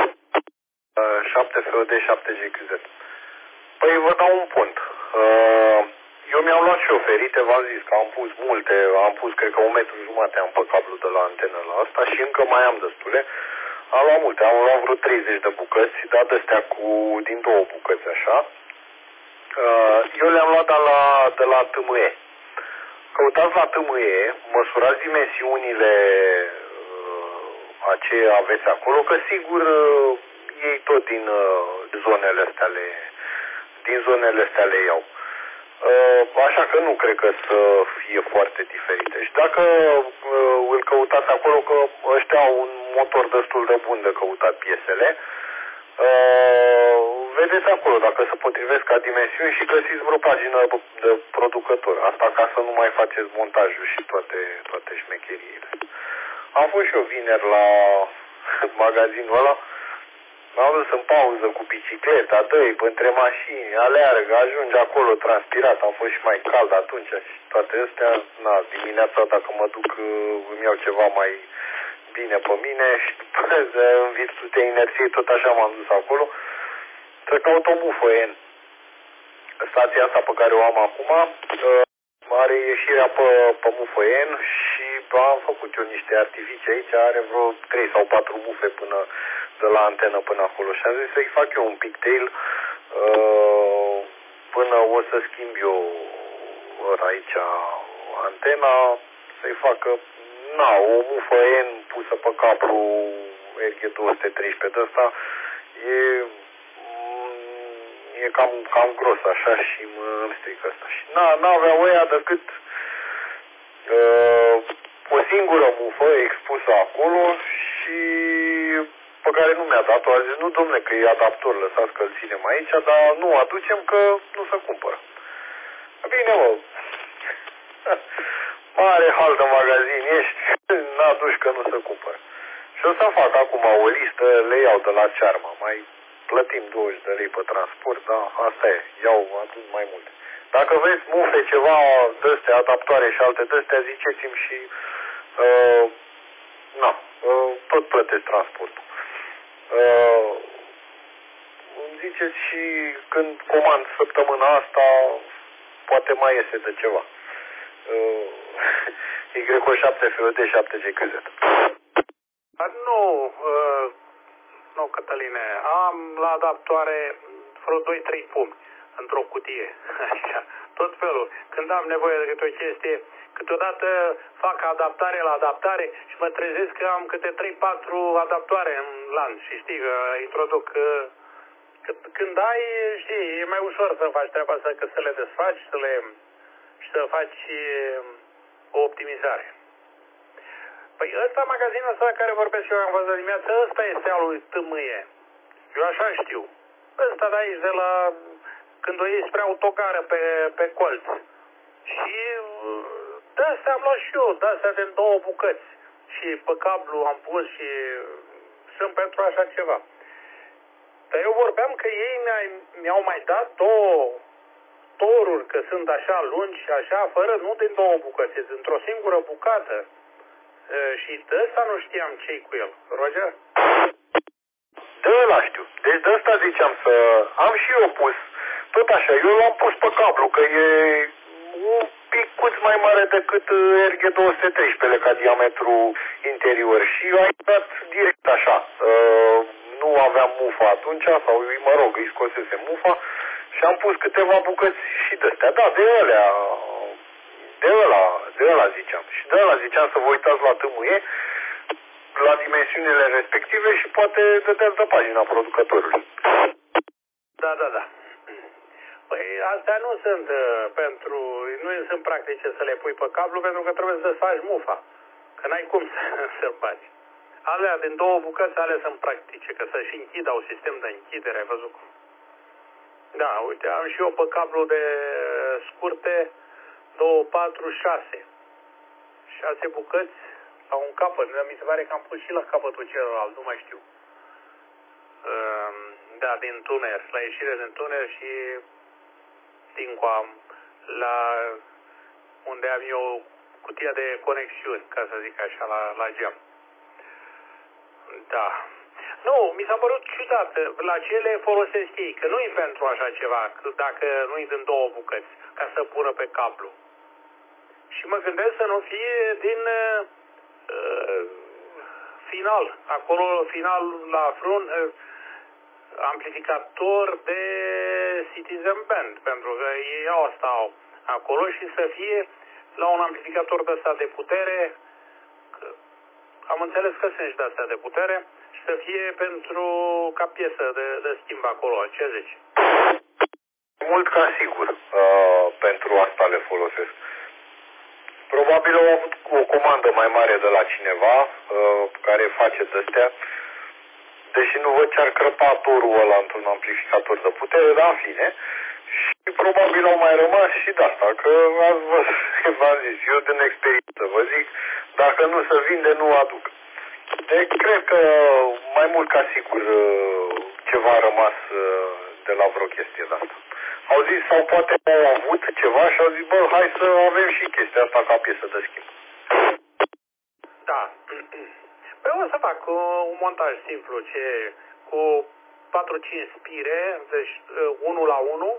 7FOD, 7GQZ. Păi vă dau un punct. Eu mi-am luat și oferite, v-am zis că am pus multe, am pus cred că 1,5 metri am pe cablu de la antenă la asta și încă mai am destule. Am luat multe, am luat vreo 30 de bucăți, dar de-astea din 2 bucăți așa. Eu le-am luat de la TME. Căutați la TME, măsurați dimensiunile a ce aveți acolo, că sigur ei tot din zonele astea le iau. Așa că nu cred că să fie foarte diferite. Și dacă îl căutați acolo, că ăștia au un motor destul de bun de căutat piesele, vedeți acolo dacă se potrivesc ca dimensiuni și găsiți vreo pagină de producător. Asta ca să nu mai faceți montajul și toate șmecheriile. Am fost și eu vineri la magazinul ăla. M-am dus în pauză cu bicicleta, dă-i între mașini, aleargă, ajunge acolo transpirat, am fost și mai cald atunci și toate astea. Dimineața dacă mă duc îmi iau ceva mai bine pe mine și după în virtutea inerției tot așa m-am dus acolo. Să caut o bufă N. Stația asta pe care o am acum are ieșirea pe bufă N și am făcut eu niște artificii aici, are vreo 3 sau 4 bufe până de la antenă până acolo și am zis să-i fac eu un pigtail până o să schimb eu aici antena, să-i facă o bufă N pusă pe cablu RG213 de ăsta e cam gros așa și îmi strică asta. Și n-aveau ăia decât o singură bufă expusă acolo și pe care nu mi-a dat-o. A zis, nu domne, că e adaptor, lăsați că îl ținem aici, dar nu aducem că nu se cumpără. Bine, mă, mare hal de magazin ești, n-aduci că nu se cumpără. Și o să fac acum o listă, le iau de la cearmă, mai plătim 20 de lei pe transport, dar asta e, iau atât mai multe. Dacă vreți mufe, ceva de-astea, adaptoare și alte de-astea, ziceți-mi și tot plătesc transportul. Îmi ziceți și când comand săptămâna asta, poate mai iese de ceva. Y7FOD 7GQZ. Nu, Cătăline, am la adaptoare vreo 2-3 pumni într-o cutie. Așa, tot felul. Când am nevoie de câte o chestie, câteodată fac adaptare la adaptare și mă trezesc că am câte 3-4 adaptoare în lanț și știi că introduc. Când ai, știi, e mai ușor să faci treaba asta, că să le desfaci și să faci o optimizare. Păi ăsta, magazinul ăsta care vorbesc eu am văzut dimineața, ăsta este al lui TME. Eu așa știu. Ăsta de aici, de la când o iei spre autocară pe colț. Și de-astea am luat și eu, de-astea din 2 bucăți. Și pe cablu am pus și sunt pentru așa ceva. Dar eu vorbeam că ei mi-au mai dat 2 toruri, că sunt așa lungi și așa, fără, nu din 2 bucăți, dintr-o singură bucată. Și de ăsta nu știam ce-i cu el. Roger? De ăla știu. Deci de ăsta ziceam să... Am și eu pus. Tot așa, eu l-am pus pe cablu, că e un picuț mai mare decât RG213 ca diametru interior. Și a intrat direct așa. Nu aveam mufa atunci, sau mă rog, îi scosese mufa. Și am pus câteva bucăți și de-astea. Da, de ăla ziceam. Și de ăla ziceam să vă uitați la TME, la dimensiunile respective și poate dădeați de pagina producătorului. Da. Păi astea nu sunt nu sunt practice să le pui pe cablu pentru că trebuie să faci mufa. Că n-ai cum să faci. Alea din două bucăți, ale sunt practice, că să-și închid, au sistem de închidere, ai văzut cum? Da, uite, am și eu pe cablu de scurte 2, 4, 6. 6 bucăți sau un capăt. Mi se pare că am pus și la capătul celălalt, nu mai știu. Da, din tuner, la ieșire din tuner și Tincoa, la unde am eu cutia de conexiuni, ca să zic așa, la geam. Da. Nu, mi s-a părut ciudat. La ce le folosesc ei? Că nu-i pentru așa ceva, dacă nu-i din două bucăți, ca să pună pe cablu. Și mă gândesc să nu fie din final. Acolo, final, la front, amplificator de Citizen Band, pentru că ei au asta acolo și să fie la un amplificator de ăsta de putere, am înțeles că sunt și de astea de putere, și să fie pentru ca piesă de schimb acolo. Ce zici? Mult ca sigur pentru asta le folosesc. Probabil au avut o comandă mai mare de la cineva care face de-astea, deși nu văd ce-ar crăpa torul ăla într-un amplificator de putere, dar în fine. Și probabil au mai rămas și de asta, că ați văzut, v-am zis, eu din experiență vă zic, dacă nu se vinde, nu aduc. Deci cred că mai mult ca sigur ceva a rămas de la vreo chestie de asta. Au zis, sau poate au avut ceva și au zis, bă, hai să avem și chestia asta ca piesă de schimb. Da. Păi o să fac un montaj simplu, cu 4-5 spire, deci 1 la 1,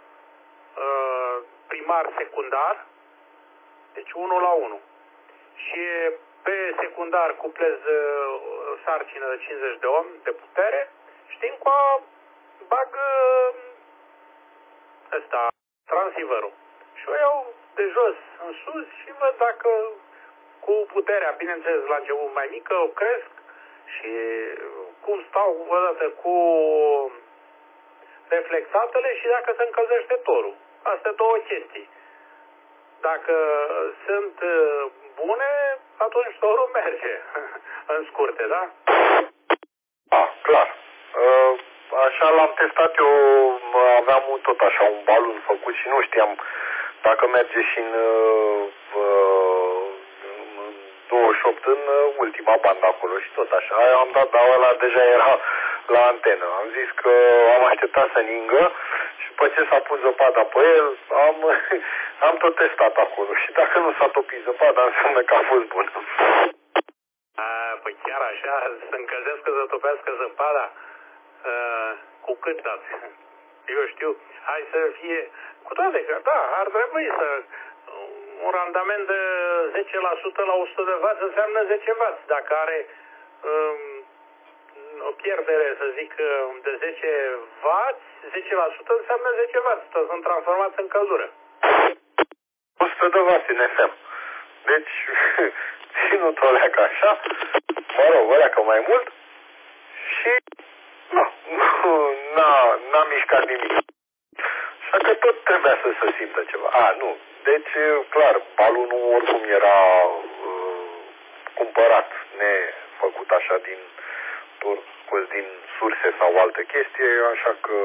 primar, secundar, deci 1 la 1. Și pe secundar cuplez sarcină de 50 de ohm de putere și din coa bag ăsta, transceiverul. Și o iau de jos în sus și văd dacă cu puterea, bineînțeles, la început mai mică, o cresc și cum stau odată cu reflexatele și dacă se încălzește torul. Astea două chestii. Dacă sunt bune, atunci torul merge în scurte, da? Da, clar. Așa l-am testat eu, aveam tot așa un balon făcut și nu știam dacă merge și în 28 în ultima bandă acolo și tot așa. Am dat, dar ăla deja era la antenă. Am zis că am așteptat să ningă și după ce s-a pus zăpada pe el, am tot testat acolo. Și dacă nu s-a topit zăpada, înseamnă că a fost bună. Păi chiar așa, să încălzească, să topească zăpada, cu cât dați? Eu știu, hai să fie, cu toate că, da, ar trebui să, un randament de 10% la 100 de W înseamnă 10 W. Dacă are o pierdere, să zic, de 10 W, 10% înseamnă 10 W. Sunt transformați în căldură. 100 de W în FM. Deci, ținut-o leacă așa, mă rog, o leacă mai mult și n-a mișcat nimic. Așa că tot trebuia să se simtă ceva. Nu. Deci, clar, balonul oricum era cumpărat, nefăcut așa scos din surse sau altă chestie, așa că,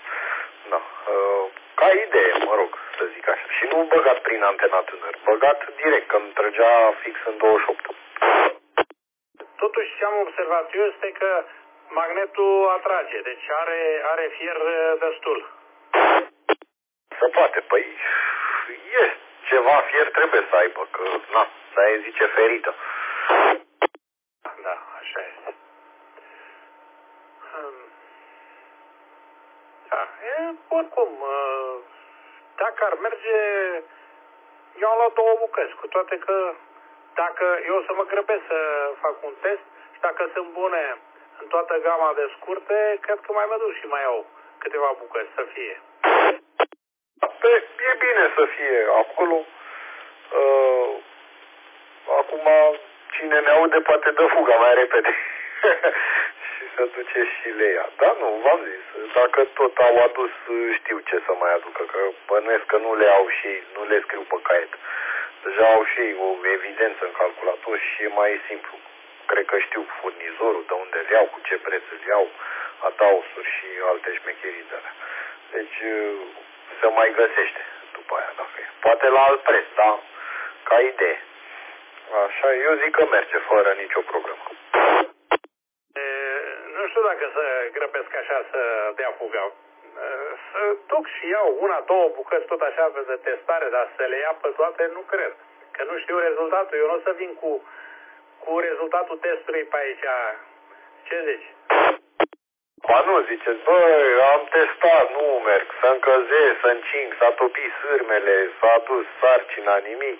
ca idee, mă rog, să zic așa. Și nu băgat prin antena tuner, băgat direct, că îmi trăgea fix în 28. Totuși, ce am observat eu este că magnetul atrage, deci are fier destul. Se poate, păi e ceva fier trebuie să aibă, că să zice ferită. Da, așa este. Da, oricum, dacă ar merge, eu am luat 2 bucăți, cu toate că dacă eu o să mă grăbesc să fac un test și dacă sunt bune în toată gama de scurte, cred că mai mă duc și mai iau câteva bucăți să fie. E bine să fie acolo. Acum, cine ne aude poate dă fuga mai repede și se duce și le ia. Da, nu, v-am zis, dacă tot au adus, știu ce să mai aducă, că bănuiesc că nu le au și nu le scriu pe caiet. Deja au și o evidență în calculator și e mai simplu. Cred că știu furnizorul, de unde îl iau, cu ce preț îl iau, adaosuri și alte șmecherii de alea. Deci se mai găsește după aia, dacă e. Poate la alt preț, da? Ca idee. Așa, eu zic că merge fără nicio problemă. Nu știu dacă să grăbesc așa să dea fuga. Să duc și iau una, două bucăți tot așa de testare, dar să le ia pe toate nu cred. Că nu știu rezultatul. Eu nu o să vin cu rezultatul testului pe aici. Ce zici? Ba nu, ziceți, băi, am testat, nu merg, să încălzesc, să încing, s-a topit sârmele, s-a dus sarcina, nimic.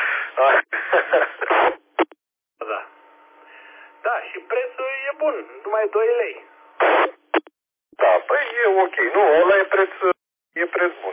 Da. Da, și prețul e bun, numai 2 lei. Da, păi e ok, nu, ăla e preț bun.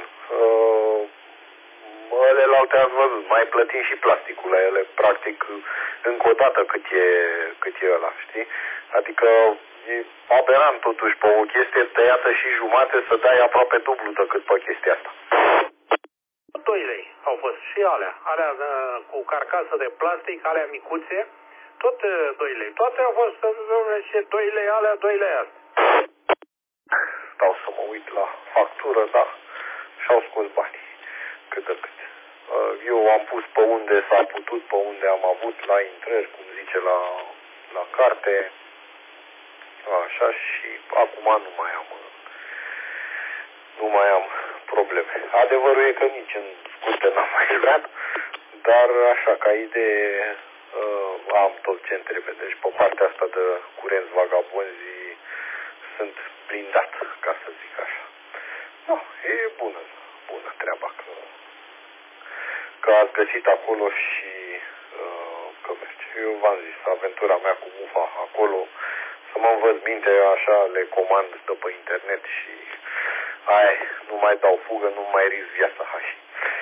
Celelalte ați văzut, mai plătim și plasticul la ele, practic, încă o dată cât e ăla, știi? Adică e aberant totuși pe o chestie tăiată și jumate să dai aproape dublu decât pe chestia asta. 2 lei au fost și alea cu carcasă de plastic, alea micuțe, tot 2 lei. Toate au fost 2 lei alea, 2 lei astea. Stau să mă uit la factură, da, și-au scos banii, cât de cât. Eu am pus pe unde s-a putut, pe unde am avut la intrări, cum zice la carte, așa, și acum nu mai am probleme. Adevărul e că nici în scurte n-am mai lucrat, dar așa, ca idee, am tot ce-mi trebuie. Deci pe partea asta de curenți vagabonzi sunt blindat, ca să zic așa. Da, e bună treaba că ați găsit acolo și că merge. Eu v-am zis, aventura mea cu mufa acolo, să mă învăț minte, așa le comand de pe internet și nu mai dau fugă, nu mai risc viața hași.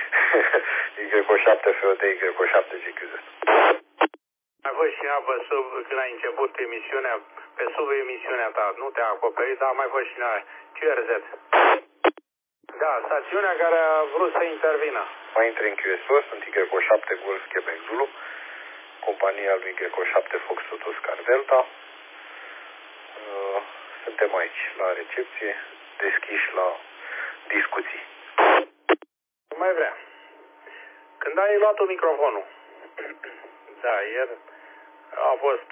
Y7 FOD, Y7 GQZ. Ai fost cineva pe sub, când ai început emisiunea, pe sub emisiunea ta, nu te-a acoperit, dar a mai fost cineva, QRZ. Da, stațiunea care a vrut să intervină. Mai intri în QSO, sunt Y7 Golf Quebec Zulu, compania lui Y7 Foxtrot Oscar Delta. Suntem aici, la recepție, deschiși la discuții. Nu mai vrea. Când ai luat microfonul, da, ieri a fost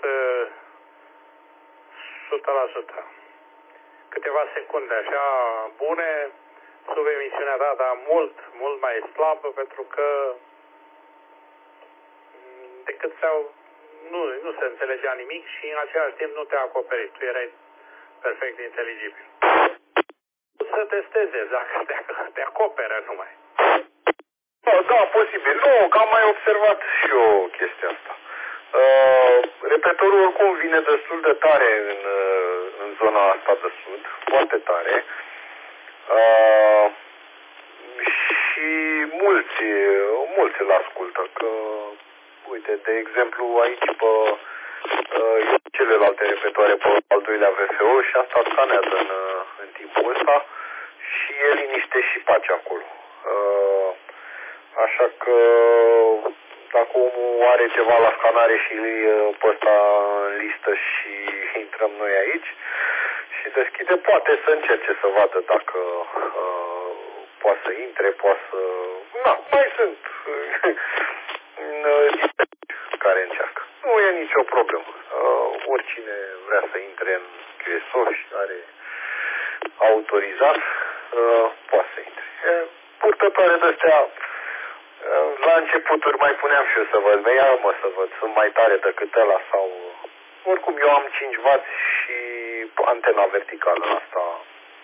100%. Câteva secunde așa bune sub emisiunea ta, dar mult mai slabă, pentru că decât nu se înțelegea nimic și în același timp nu te-a acoperit. Tu erai perfect inteligibil. Să testeze dacă te acoperă numai. Da, posibil. Nu, că am mai observat și eu chestia asta. Repetorul oricum vine destul de tare în zona asta de sud, foarte tare. Și mulți îl ascultă. Că, uite, de exemplu, aici pe celelalte repetoare pe al doilea VFO și asta scanează în timpul ăsta și e liniște și pace acolo. Așa că dacă omul are ceva la scanare și pe ăsta în listă și intrăm noi aici și deschide, poate să încerce să vadă dacă poate să intre, poate să... mai sunt care încearcă. Nu e nicio problemă. Oricine vrea să intre în QSO și are autorizat, poate să intre. Purtătoare de-astea, la începuturi mai puneam și eu să văd, să văd, sunt mai tare decât ăla sau... Oricum eu am 5W și antena verticală asta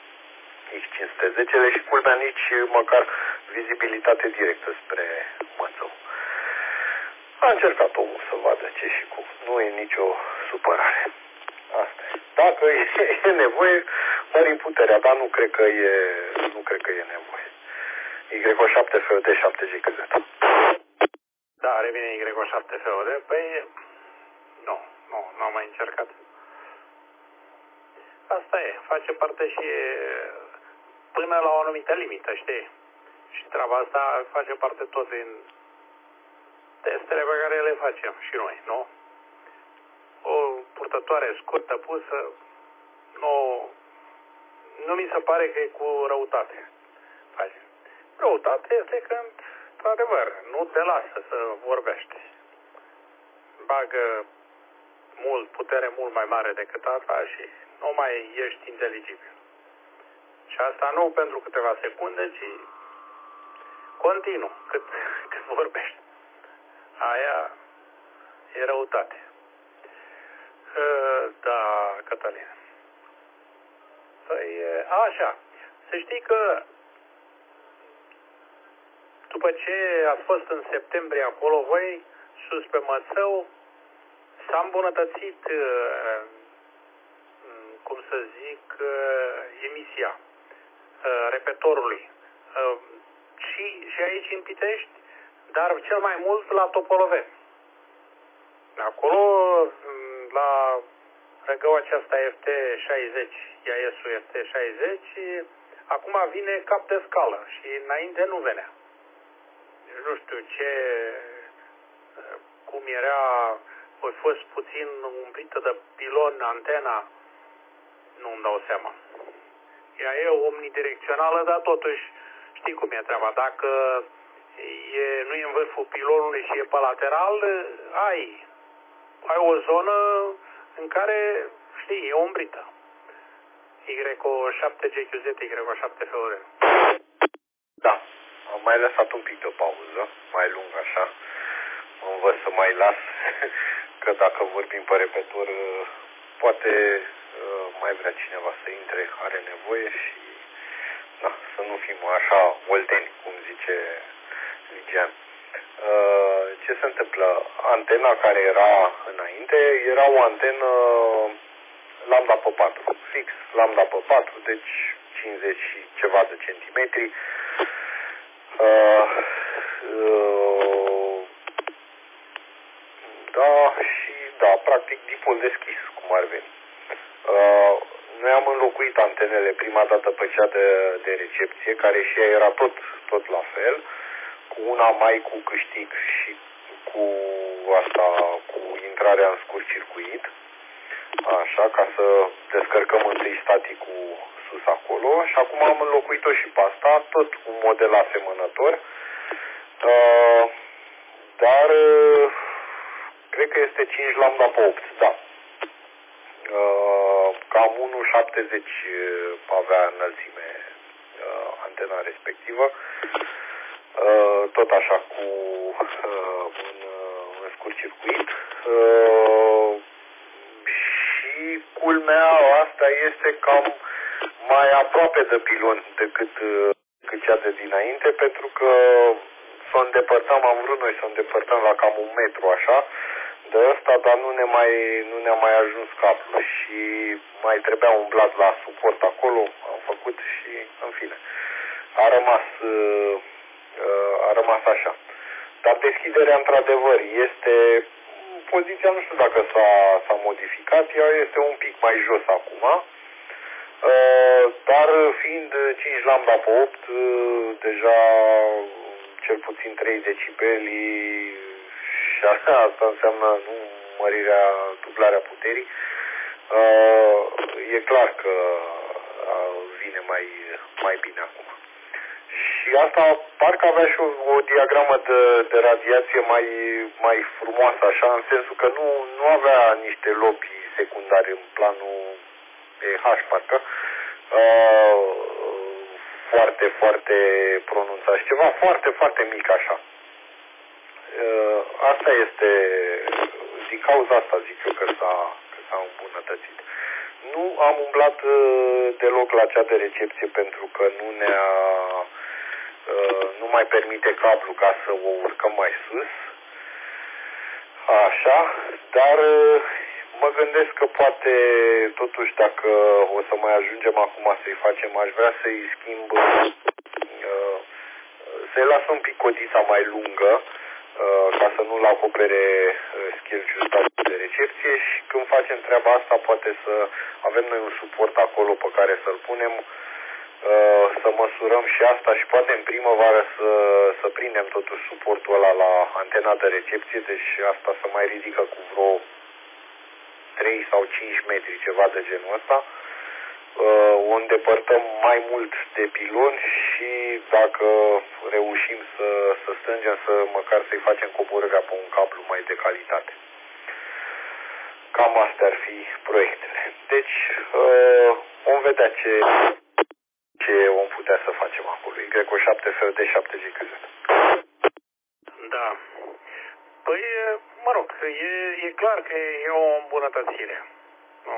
X510 și culmea nici măcar vizibilitate directă spre Mățău. A încercat omul să vadă ce și cum. Nu e nicio supărare. Asta e. Dacă e nevoie, mărim puterea, dar nu cred că e nevoie. Y7 FOD 7 GQZ. Da, revine Y7 FOD. Păi, nu am mai încercat. asta e, face parte și până la o anumită limită, știi? Și treaba asta face parte tot din testele pe care le facem și noi, nu? O purtătoare scurtă pusă, nu mi se pare că e cu răutate. Răutate este când, într-adevăr, nu te lasă să vorbești. Bagă putere mult mai mare decât asta și nu mai ești inteligibil. Și asta nu pentru câteva secunde, ci continuu, cât vorbești. Aia e răutate. Da, Cătălin. Păi, așa. Să știi că după ce ați fost în septembrie acolo, voi, sus pe Mățău, s-a îmbunătățit, cum să zic, emisia repetorului. Și aici în Pitești, dar cel mai mult la Topoloveni. Acolo, la răgăua aceasta FT60, IAS-ul FT60, acum vine cap de scală și înainte nu venea. Nu știu ce, cum era, a fost puțin umplită de pilon antena, nu-mi dau seama. Ea e omnidirecțională, dar totuși știi cum e treaba. Dacă nu e în vârful pilonului și e pe lateral, ai o zonă în care, știi, e umbrită. Y7GQZ, Y7FR. Da, am mai lăsat un pic de pauză, mai lung așa. Mă învăț să mai las, că dacă vorbim pe repetor, poate mai vrea cineva să intre, are nevoie și da, să nu fim așa olteni, cum zice Ligian. Ce se întâmplă? Antena care era înainte era o antenă lambda pe 4, fix lambda pe 4, deci 50 și ceva de centimetri. Da, și da, practic dipol deschis, cum ar veni. Noi am înlocuit antenele prima dată pe cea de recepție, care și ea era tot la fel, cu una mai cu câștig și cu intrarea în scurt circuit, așa, ca să descărcăm întâi staticul sus acolo, și acum am înlocuit-o și pe asta, tot un model asemănător, dar cred că este 5 lambda pe 8, da. Cam 1,70 avea înălțime antena respectivă, tot așa cu un scurt circuit, și culmea asta este cam mai aproape de pilon decât cea de dinainte, pentru că am vrut noi să o îndepărtăm la cam 1 metru așa de ăsta, dar nu ne-a mai ajuns cablul și mai trebuia umblat la suport acolo, am făcut și în fine a rămas așa. Dar deschiderea într-adevăr este, poziția nu știu dacă s-a modificat, ea este un pic mai jos acum, dar fiind 5 lambda pe 8, deja cel puțin 3 decibeli, și asta înseamnă dublarea puterii, e clar că vine mai bine acum. Și asta parcă avea și o diagramă de radiație mai frumoasă, așa, în sensul că nu avea niște lobi secundare în planul EH, parcă, foarte, foarte pronunțat și ceva foarte, foarte mic, așa. Asta este, din cauza asta zic eu că s-a îmbunătățit. Nu am umblat deloc la cea de recepție pentru că nu mai permite cablu ca să o urcăm mai sus. Așa, dar mă gândesc că poate totuși dacă o să mai ajungem acum să-i facem, aș vrea să-i schimb, să-i las un pic codița mai lungă, ca să nu-l acopere schelciul de recepție, și când facem treaba asta poate să avem noi un suport acolo pe care să-l punem, să măsurăm și asta și poate în primăvară să prindem totuși suportul ăla la antena de recepție, deci asta să mai ridică cu vreo 3 sau 5 metri, ceva de genul ăsta. O îndepărtăm mai mult de pilon și dacă reușim să strângem, să măcar să-i facem coborârea pe un cablu mai de calitate. Cam astea ar fi proiectele. Deci vom vedea ce vom putea să facem acolo. Y7 FD 7GQZ. Da. Păi, mă rog, e clar că e o îmbunătățire. Nu,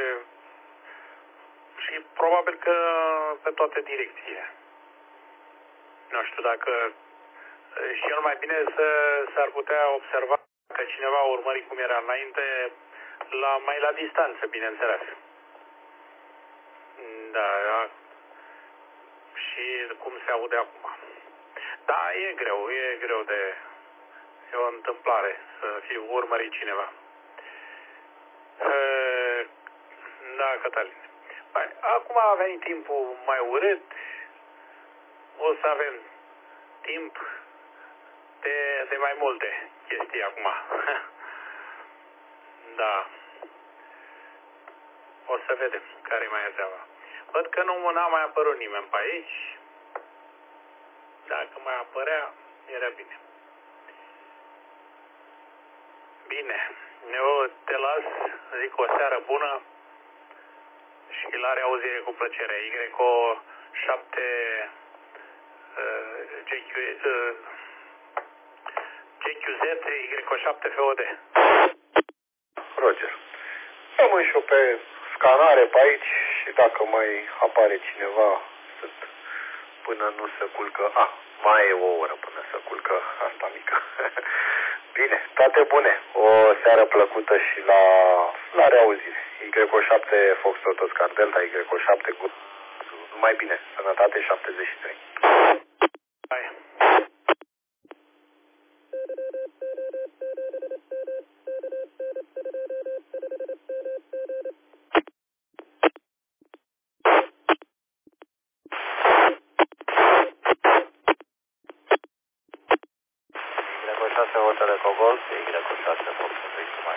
și probabil că pe toate direcțiile. Nu știu dacă și el mai bine s-ar putea observa că cineva a urmărit cum era înainte, mai la distanță, bineînțeles. Da, și cum se aude acum. Da, e greu e o întâmplare să fie urmărit cineva. Da, Cătălin. Acum a venit timpul mai urât, o să avem timp de mai multe chestii acum. Da. O să vedem care mai e treaba. Văd că n-a mai apărut nimeni pe aici. Dacă mai apărea, era bine. Bine, eu te las, zic o seară bună și la reauzire cu plăcere. Y7 GQZ, Y7 FOD. Roger. Rămân și eu pe scanare pe aici și dacă mai apare cineva până nu se culcă. Mai e o oră până se culcă asta mică. Bine, toate bune. O seară plăcută și la reauzire. Y7 Foxtrot Oscar Delta, Y7 numai bine. Sănătate 73. Hai. Y6 Hotel Eco Golf, Y6 Foxtrot Oscar.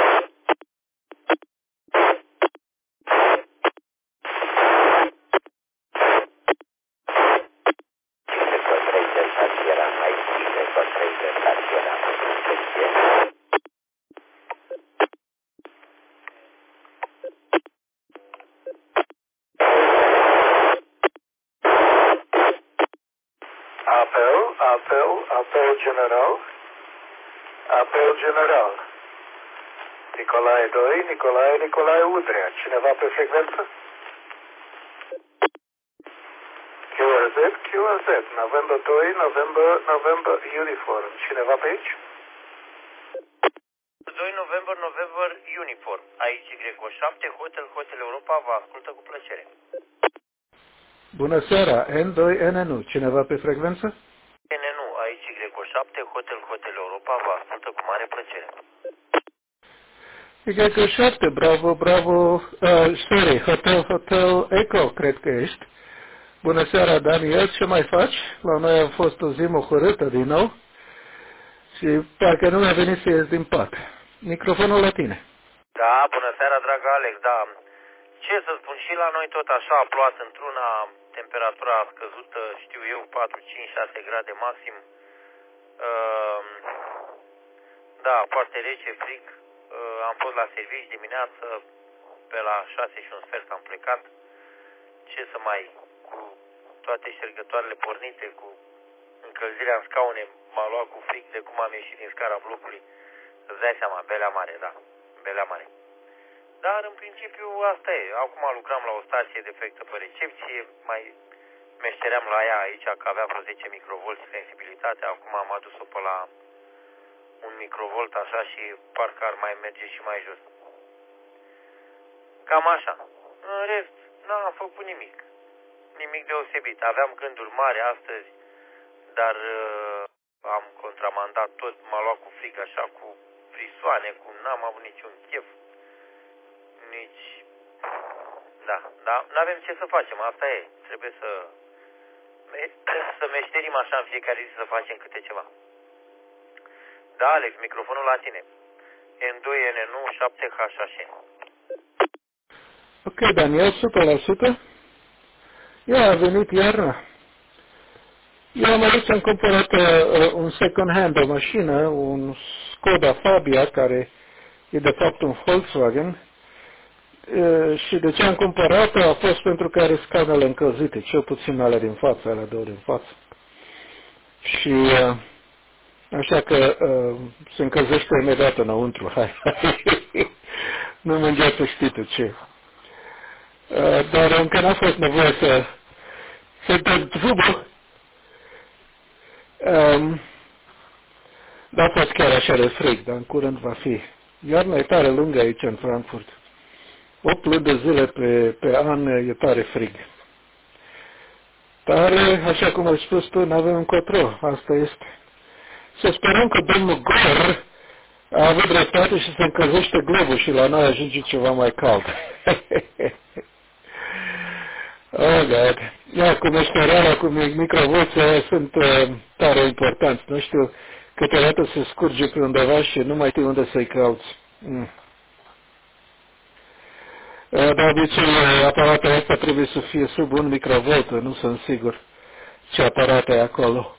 Apel general. Nicolae 2, Nicolae Udrea. Cineva pe frecvență? QRZ, November 2, November Uniform. Cineva pe aici? 2 November Uniform. Aici Y7 Hotel Europa vă ascultă cu plăcere. Bună seara, N2NNU. Cineva pe frecvență? NNU, aici Y7 Hotel Europa vă ascultă cu mare plăcere. Y7, bravo, sorry, Hotel Eco, cred că ești. Bună seara, Daniel, ce mai faci? La noi a fost o zi mohorâtă din nou și parcă nu mi-a venit să ies din pat. Microfonul la tine. Da, bună seara, dragă Alex, da. Ce să spun, și la noi tot așa a plouat într-una, temperatura a scăzut, știu eu, 4, 5, 6 grade maxim. Da, foarte rece, frig. Am fost la servici dimineață, pe la 6 și un sfert am plecat. Ce să mai, cu toate ștergătoarele pornite, cu încălzirea în scaune, m-a luat cu frig de cum am ieșit din scara blocului. Îți dai seama, belea mare, da, belea mare. Dar în principiu asta e. Acum lucram la o stație defectă pe recepție, mai meșteream la ea aici că avea vreo 10 microvolți sensibilitate, acum am adus-o pe la un microvolt așa și parcă ar mai merge și mai jos. Cam așa. În rest, n-am făcut nimic. Nimic deosebit. Aveam gânduri mari astăzi, dar am contramandat tot, m-a luat cu frig așa, cu frisoane, n-am avut niciun chef. Nici... Da, n-avem ce să facem, asta e. Trebuie să meșterim așa în fiecare zi să facem câte ceva. Da, Alex, microfonul la tine. N2NN 7H6. Ok, Daniel, 100%. Ia, a venit iarna. Eu am adus, am cumpărat un second hand, o mașină, un Skoda Fabia, care e de fapt un Volkswagen. Și de ce am cumpărat-o a fost pentru că are scaunele încălzite, cel puțin alea din față, alea două din față. Și așa că se încălzește imediat înăuntru. Nu mângea să știi tu ce. Dar încă n-a fost nevoie să dăm drumul. N-a fost chiar așa de frig, dar în curând va fi. Iarna e tare lungă aici în Frankfurt. 8 luni de zile pe an e tare frig. Tare, așa cum ai spus tu, n-avem încotro. Asta este. Să sperăm că domnul Gore a avut dreptate și se încălzește globul și la noi ajunge ceva mai cald. Oh, God. Ia, cu meșterarea, cu microvolții sunt tare importanți. Nu știu, câteodată se scurge pe undeva și nu mai știi unde să-i cauți. De obicei, aparatul ăsta trebuie să fie sub 1 microvolt, nu sunt sigur ce aparat e acolo.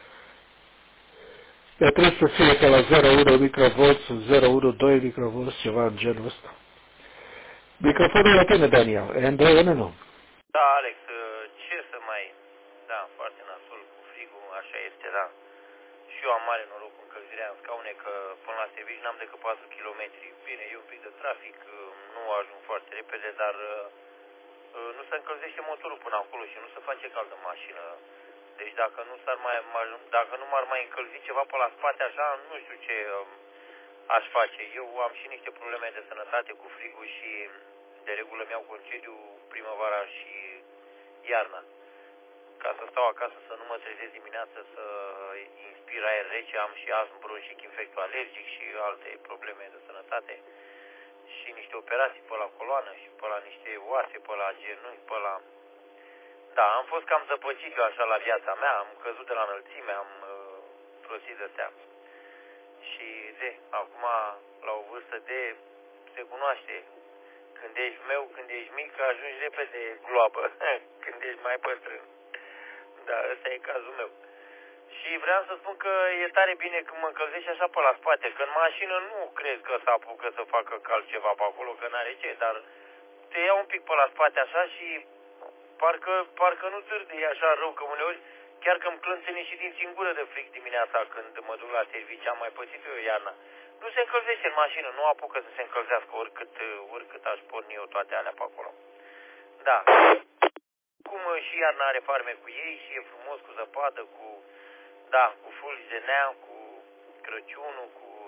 Dar trebuie să fie pe la 0,1 microvolt, 0,1,2 microvolt, ceva în genul ăsta. Microfonul la tine, Daniel. N2NN. Da, Alex, ce să mai... Da, foarte nasol cu frigul, așa este, da. Și eu am mare noroc cu încălzirea în scaune, că până la serviciu n-am decât 4 km. Bine, e un pic de trafic, nu ajung foarte repede, dar nu se încălzește motorul până acolo și nu se face cald în mașină. Deci dacă nu m-ar mai încălzi ceva pe la spate așa, nu știu ce aș face. Eu am și niște probleme de sănătate cu frigul și de regulă mi-au concediu primăvara și iarna. Ca să stau acasă, să nu mă trezesc dimineața, să inspir aer rece, am și astm, bronșic, infectul alergic și alte probleme de sănătate. Și niște operații pe la coloană și pe la niște oase, pe la genunchi, pe la... Da, am fost cam zăpăcit eu așa la viața mea, am căzut de la înălțime, am prostit de astea. Și acum, la o vârstă se cunoaște. Când ești meu, când ești mic, ajungi repede gloabă, când ești mai bătrân. Da, ăsta e cazul meu. Și vreau să spun că e tare bine când mă încălzești așa pe la spate, că în mașină nu cred că se apucă să facă cald ceva pe acolo, că n-are ce, dar te ia un pic pe la spate așa și parcă nu țârdă așa rău, că uneori chiar că îmi clănțene și din singură de frig dimineața când mă duc la serviciu, am mai pățit eu iarna. Nu se încălzește în mașină, nu apucă să se încălzească oricât aș porni eu toate alea pe acolo. Da. Cum și iarna are farme cu ei și e frumos cu zăpadă, cu fulgi de neam, cu Crăciunul,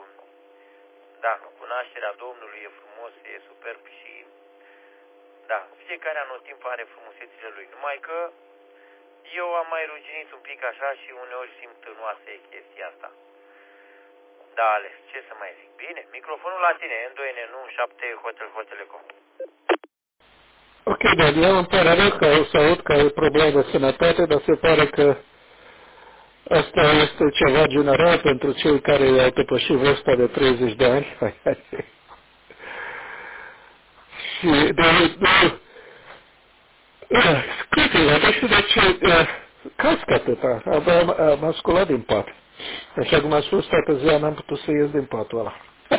cu nașterea Domnului, e frumos, e superb și fiecare anotimp are frumusețile lui. Numai că eu am mai ruginit un pic așa și uneori simt târnoasă chestia asta. Da, Alex, ce să mai zic? Bine, microfonul la tine, N2NN 7 Hotel Eco. Ok, dar eu îmi pare rău că o să aud că e problemă de sănătate, dar se pare că asta este ceva general pentru cei care au depășit vârsta de 30 de ani. Și scuze, nu știu de ce cască atâta, m-a sculat din pat. Așa cum a spus toată ziua, n-am putut să ies din patul ăla.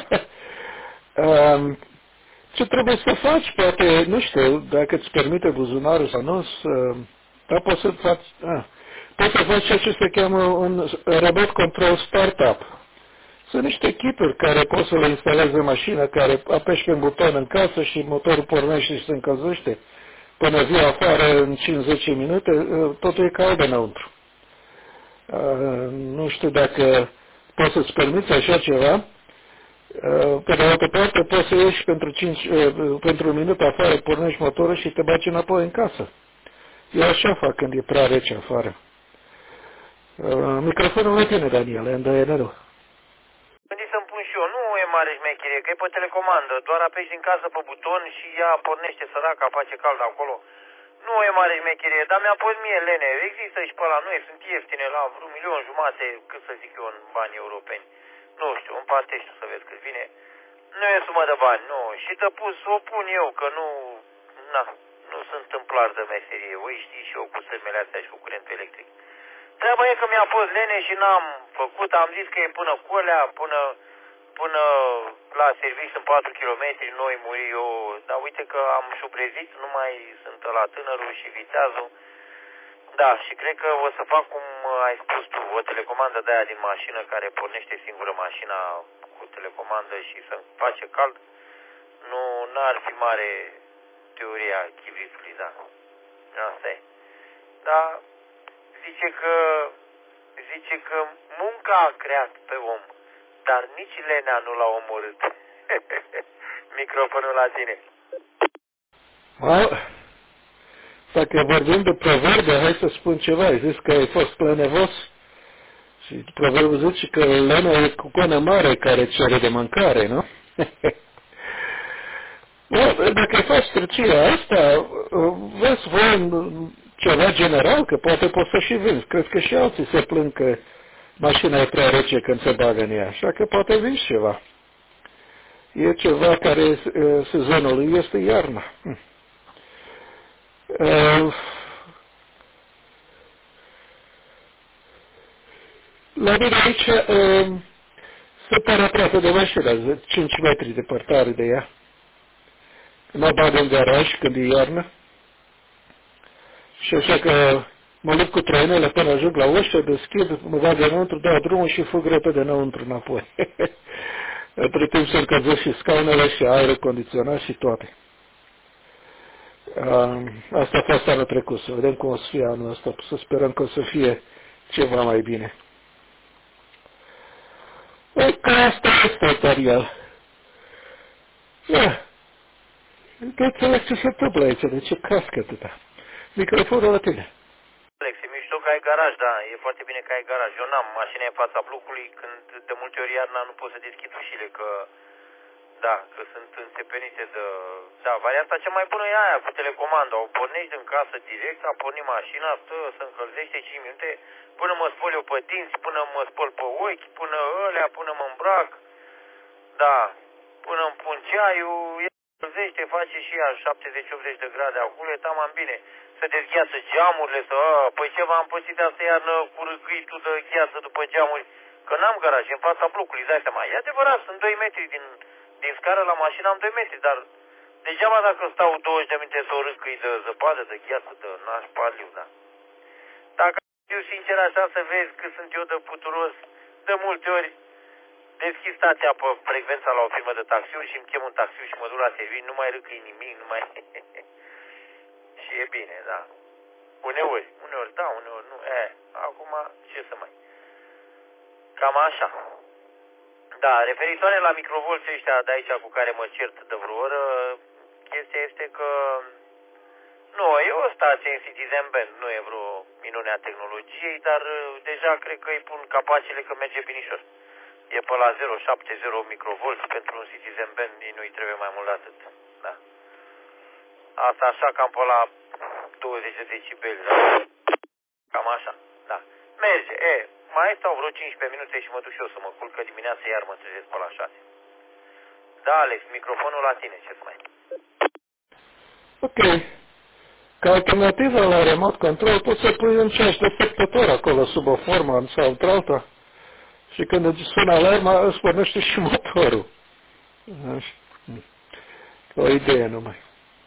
Ce trebuie să faci? Poate, nu știu, dacă îți permite buzunarul sau nu, dar poți să faci ceea ce se cheamă un remote control startup. Sunt niște kituri care poți să le instalezi în mașină, care apeși pe un buton în casă și motorul pornește și se încălzește. Până vii afară în 5-10 minute, totul e cald înăuntru. Nu știu dacă poți să-ți permiți așa ceva. Pe de altă parte, poți să ieși pentru un minut afară, pornești motorul și te bagi înapoi în casă. Eu așa fac când e prea rece afară. Microfonul la tine, Daniel, îndoienărul. Gândi să-mi pun și eu, nu e mare șmecherie, că e pe telecomandă, doar apeși din casă pe buton și ea pornește săraca, face cald acolo. Nu e mare șmecherie, dar mi-a pus mie lene, există și pe ăla, nu sunt ieftine, la vreo 1.500.000, cât să zic eu, în bani europeni. Nu știu, împartește să vezi cât vine. Nu e sumă de bani, nu, și de pus o pun eu, că nu, na, nu sunt tâmplar de meserie, voi știi și eu cu sârmele astea și cu curentul electric. Treaba e că mi-a fost lene și n-am făcut, am zis că e până cu alea, până la serviciu în 4 km, noi muri eu, dar uite că am șubrezit, nu mai sunt la tânărul și viteazul. Da, și cred că o să fac cum ai spus tu, o telecomandă de aia din mașină care pornește singură mașina cu telecomandă și să face cald. Nu, n-ar fi mare teoria chivritului, da. Asta e. Da, zice că munca a creat pe om, dar nici lenea nu l-a omorât. Microfonul la tine. Dacă vorbim de proverbe, hai să spun ceva. Ai zis că ai fost plenevos și proverbul zice că lena e cucoană mare care cere de mâncare, nu? Dacă faci străcirea asta, vezi voi ceva general, că poate poți să și vinzi. Cred că și alții se plâng că mașina e prea rece când se bagă în ea, așa că poate vinzi ceva. E ceva care sezonul lui este iarna. La mine aici se pare aproape de mașina, 5 metri departare de ea. Mă bag în garaj când e iarnă. Și așa că mă lupt cu trainele până ajung la ușă, deschid, mă bag înăuntru, dau drumul și fug repede înăuntru înapoi. Între timp se încălzesc și scaunele și aerul condiționat și toate. Asta a fost anul trecut, să vedem cum o să fie anul ăsta, să sperăm că o să fie ceva mai bine. Că asta este, Daniel. Ia, că înțeleg ce se întâmplă aici, de ce cască atâta. Microfonul la tine. Alex, e mișto că ai garaj, da, e foarte bine că ai garaj. Eu n-am mașina în fața blocului, când de multe ori iarna nu pot să deschid ușile, că, da, că sunt înțepenite de... Da, varianta cea mai bună e aia, cu telecomanda. O pornești în casă direct, a pornit mașina, stă, se încălzește 5 minute, până mă spăl eu pe dinți, până mă spăl pe ochi, până ălea, până mă îmbrac, da, până îmi pun ceaiul, încălzește, face și ea 70-80 de grade acolo, e taman bine. Să dezgheață geamurile, păi ce v-am pățit asta iarnă cu râcâitul de gheață după geamuri, că n-am garaj, în fața blocului, îți dai seama. E adevărat, sunt 2 metri din scară la mașină, am 2 metri, dar degeaba dacă stau 20 de minute să o râcâi de zăpadă, de gheață, de nașpaliu, da. Dacă eu sincer așa să vezi că sunt eu de puturos, de multe ori deschid stația pe frecvența la o firmă de taxiuri și îmi chem un taxiu și mă duc la serviciu, nu mai râcâi nimic, nu mai... Și e bine, da. Uneori da, uneori nu. Acum ce să mai... Cam așa. Da, referitoare la microvolții ăștia de aici cu care mă cert de vreo oră, chestia este că... Nu, e o stație în Citizen Band, nu e vreo minune a tehnologiei, dar deja cred că îi pun capacele că merge binișor. E pe la 0,70 microvolți pentru un Citizen Band, nu-i trebuie mai mult de atât. Da. Asta așa cam pe la 20 de decibeli, da? Cam așa, da. Merge, mai stau vreo 15 minute și mă duc și eu să mă culc, că dimineața iar mă trezesc pe la 6. Da, Alex, microfonul la tine, ce-ți mai... Ok. Ca alternativă la remote control poți să pui un ceas defectător acolo sub o formă sau într-alta și când îți sună alarma îți pornește și motorul. O idee numai.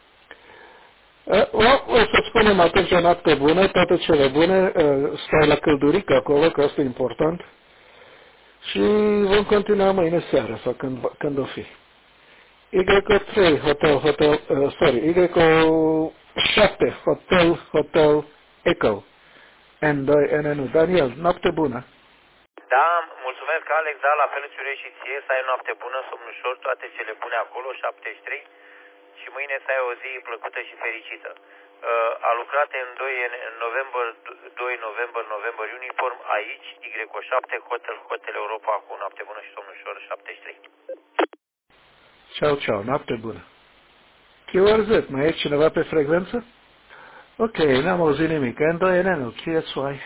O să spunem atunci noapte bună, toate cele bune, stai la căldurică acolo, că asta e important. Și vom continua mâine seara sau când o fi. Y3 Y7 Hotel Echo N2NN. Daniel, noapte bună. Da, mulțumesc, Alex, da, la fel îți urez și ție, să ai noapte bună, somn ușor, toate cele bune acolo, 73, și mâine să ai o zi plăcută și fericită. A lucrat în 2 november uniform aici, Y7, Hotel Europa, cu noapte bună și domnușor 73. Ciao, ciao, noapte bună. QRZ, mai e cineva pe frecvență? Ok, n-am auzit nimic. N2NN, QSY.